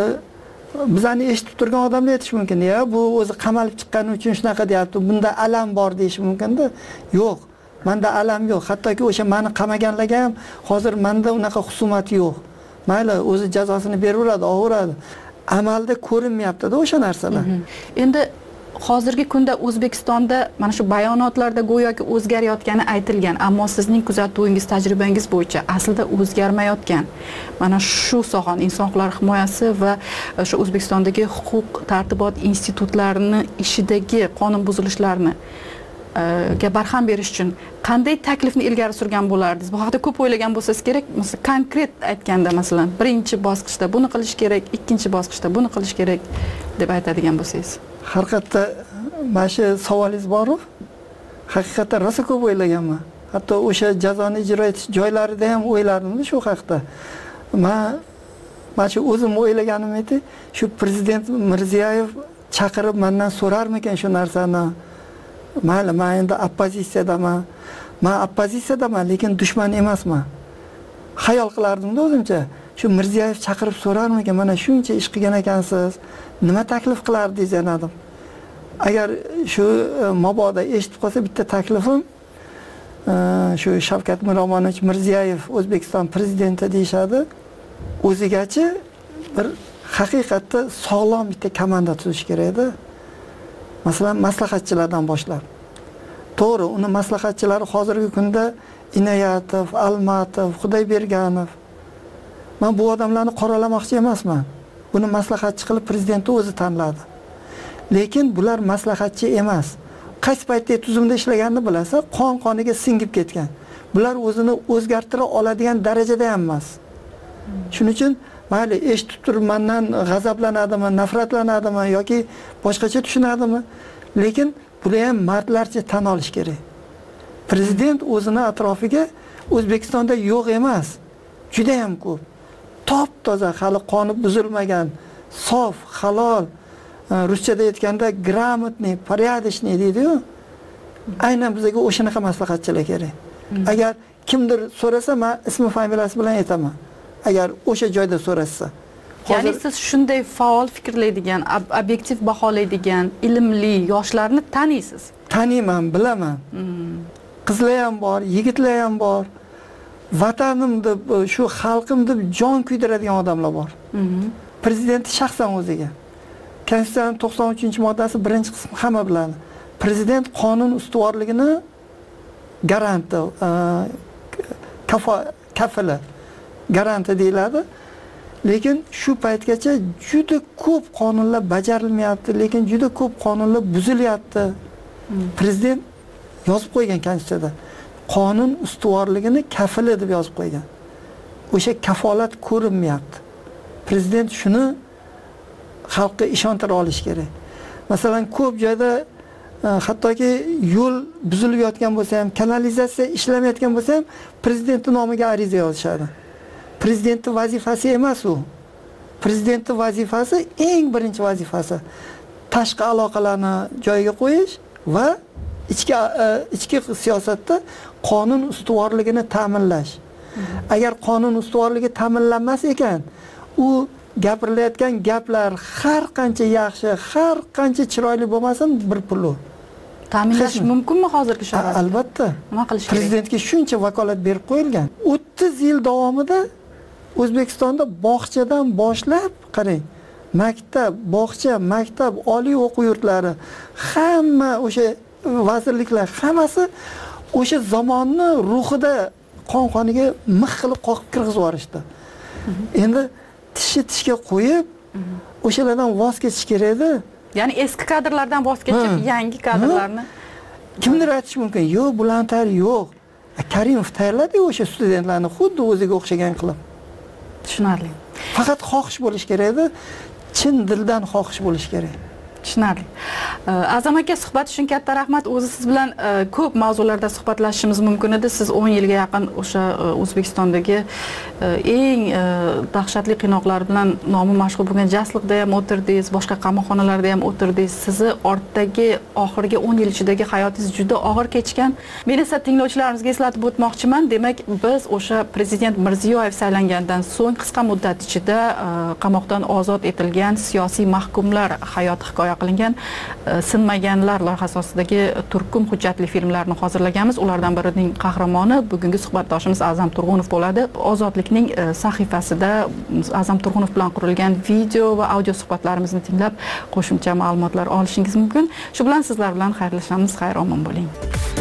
bizani eshitib turgan odamlar aytish mumkin, ya bu o'zi qamalib chiqqani uchun shunaqa deyapti, bunda alam bor deyish mumkin-da. Yo'q, menda alam yo'q. Hattoki o'sha meni qamaganlarga ham hozir menda unaqa husumat yo'q. Mayli, o'zi jazosini beraveradi, olaveradi. Amalda ko'rinmayapti-da o'sha narsalar. Endi hozirgi kunda O'zbekistonda mana shu bayonotlarda go'yoki o'zgarayotgani aytilgan, ammo sizning kuzatuvingiz, tajribangiz bo'yicha aslida o'zgarmayotgan. Mana shu sohani inson huquqlari himoyasi va shu O'zbekistondagi huquq tartibot institutlarini ishidagi qonun buzilishlarini ga barham berish uchun qanday taklifni ilgari surgan bo'lardingiz? Bu haqida ko'p o'ylagan bo'lsangiz kerak. Masalan, konkret aytganda, masalan, birinchi bosqichda buni qilish kerak, ikkinchi bosqichda buni qilish kerak deb aytadigan bo'lsangiz. Haqiqatda mana shu savolingiz bor-ku. Haqiqatda rosa ko'p o'ylaganman. Hatto o'sha jazoni ijro etish joylarida ham o'ylardim shu haqda. Men mana shu o'zim o'ylaganim edi, shu prezident Mirziyoyev chaqirib mendan so'rarmikan shu narsani. Mayli, men endi oppozitsiyadaman. Men oppozitsiyadaman, lekin dushman emasman. Xayol qilardim-da o'zimcha. Shu Mirziyoyev chaqirib so'rarmikan, mana shuncha ish qilgan ekansiz, nima taklif qilardingiz dedim. Agar shu mabodo eshitib qolsa, bitta taklifim shu Shavkat Miromonovich Mirziyoyev O'zbekiston prezidenti deyshadi. O'zigachi bir haqiqatda sog'lom bitta komanda tuzish kerak edi. Masalan, maslahatchilardan boshlab. To'g'ri, uni maslahatchilari hozirgi kunda Inoyatov, Almatov, Xudoyberganov. Men bu odamlarni qoralamoqchi emasman. Buni maslahatchi qilib prezidentni o'zi tanladi. Lekin bular maslahatchi emas. Qaysi paytda tuzumda ishlaganini bilasa, qon-qoniga singib ketgan. Bular o'zini o'zgartira oladigan darajada ham emas. Shuning uchun mayli eshitib turib mendan g'azablanadimi, nafratlanadimi yoki boshqacha tushunadimi? Lekin buni ham mardlarcha tan olish kerak. Prezident o'zini atrofiga O'zbekistonda yo'q emas, juda ham ko'p. Top toza, hali qonun buzilmagan, sof, halol, ruschada aytganda gрамотный, порядочный deydi-ku. Aynan bizga o'shanaqa maslahatchilar kerak. Agar kimdir so'rasa, men ismi familiyasi bilan aytaman. Agar o'sha joyda so'rasa. Ya'ni siz shunday faol fikrlaydigan, obyektiv baholaydigan, ilmli yoshlarni taniysiz. Taniyman, bilaman. Qizlar ham bor, yigitlar ham bor. Vatanim deb, shu xalqim deb jon kuydiradigan odamlar bor. Prezident shaxsan o'ziga. Konstitutsiyaning to'qson uchinchi moddasi birinchi qismi hamma biladi. Prezident qonun ustuvorligini garanti, kafili, garanti deyiladi. Lekin shu paytgacha juda ko'p qonunlar bajarilmayapti, lekin juda ko'p qonunlar buzilyapti. Prezident yozib qo'ygan Konstitutsiyada. Qonun ustuvorligini kafili deb yozib qo'ygan. O'sha kafolat ko'rinmayapti. Prezident shuni xalqqa ishontira olish kerak. Masalan, ko'p joyda hattoki yo'l buzilib yotgan bo'lsa ham, kanalizatsiya ishlamayotgan bo'lsa ham, prezidentning nomiga ariza yozishadi. Prezidentning vazifasi emas u. Prezidentning vazifasi, eng birinchi vazifasi tashqi aloqalarni joyiga qo'yish va ichki ichki siyosatda qonun ustuvorligini ta'minlash. Agar qonun ustuvorligi ta'minlanmas ekan, u gapirilayotgan gaplar har qancha yaxshi, har qancha chiroyli bo'lmasin, bir pul. Ta'minlash mumkinmi hozirgi sharoitda? Albatta. Nima qilish kerak? Prezidentga shuncha vakolat berib qo'yilgan. o'ttiz yil davomida O'zbekistonda bog'chadan boshlab, qarang, maktab, bog'cha, maktab, oliy o'quv yurtlari, hamma o'sha vazirliklar hammasi o'sha zamonni ruhida qon qoniga mix qilib qoqib kirgizib yuborishdi. Endi tishni tishga qo'yib, o'shalardan voz kechish kerak edi. Ya'ni eski kadrlardan voz kechib, yangi kadrlarni kimdir aytish mumkin, yo'q, bularni tayyor yo'q. Karimov tayyorladi o'sha studentlarni xuddi o'ziga o'xshagan qilib. Tushunarli. Faqat xohish bo'lish kerak edi, chin dildan xohish bo'lish kerak. Tushunarli. Azam aka, suhbat uchun katta rahmat. O'zi siz bilan ko'p mavzularda suhbatlashishimiz mumkin edi. Siz o'n yilga yaqin o'sha O'zbekistondagi eng dahshatli qiynoqlar bilan nomi mashhur bo'lgan jasliqda ham o'tirdingiz, boshqa qamoqxonalarda ham o'tirdingiz. Sizni ortdagi oxirgi o'n yil ichidagi hayotingiz juda og'ir kechgan. Men esa tinglovchilarimizga eslatib o'tmoqchiman. Demak, biz o'sha prezident Mirziyoyev saylangandan so'ng qisqa muddat ichida qamoqdan ozod etilgan siyosiy mahkumlar hayoti hikoya qilingan Sinmaganlar loyihasi ostidagi turkum hujjatli filmlarni hozirlaganmiz. Ulardan birining qahramoni bugungi suhbatdoshimiz Azam Turg'unov bo'ladi. Ozodlikning sahifasida Azam Turg'unov bilan qurilgan video va audio suhbatlarimizni tinglab qo'shimcha ma'lumotlar olishingiz mumkin. Shu bilan sizlar bilan xayrlashamiz. Xayr omon bo'ling.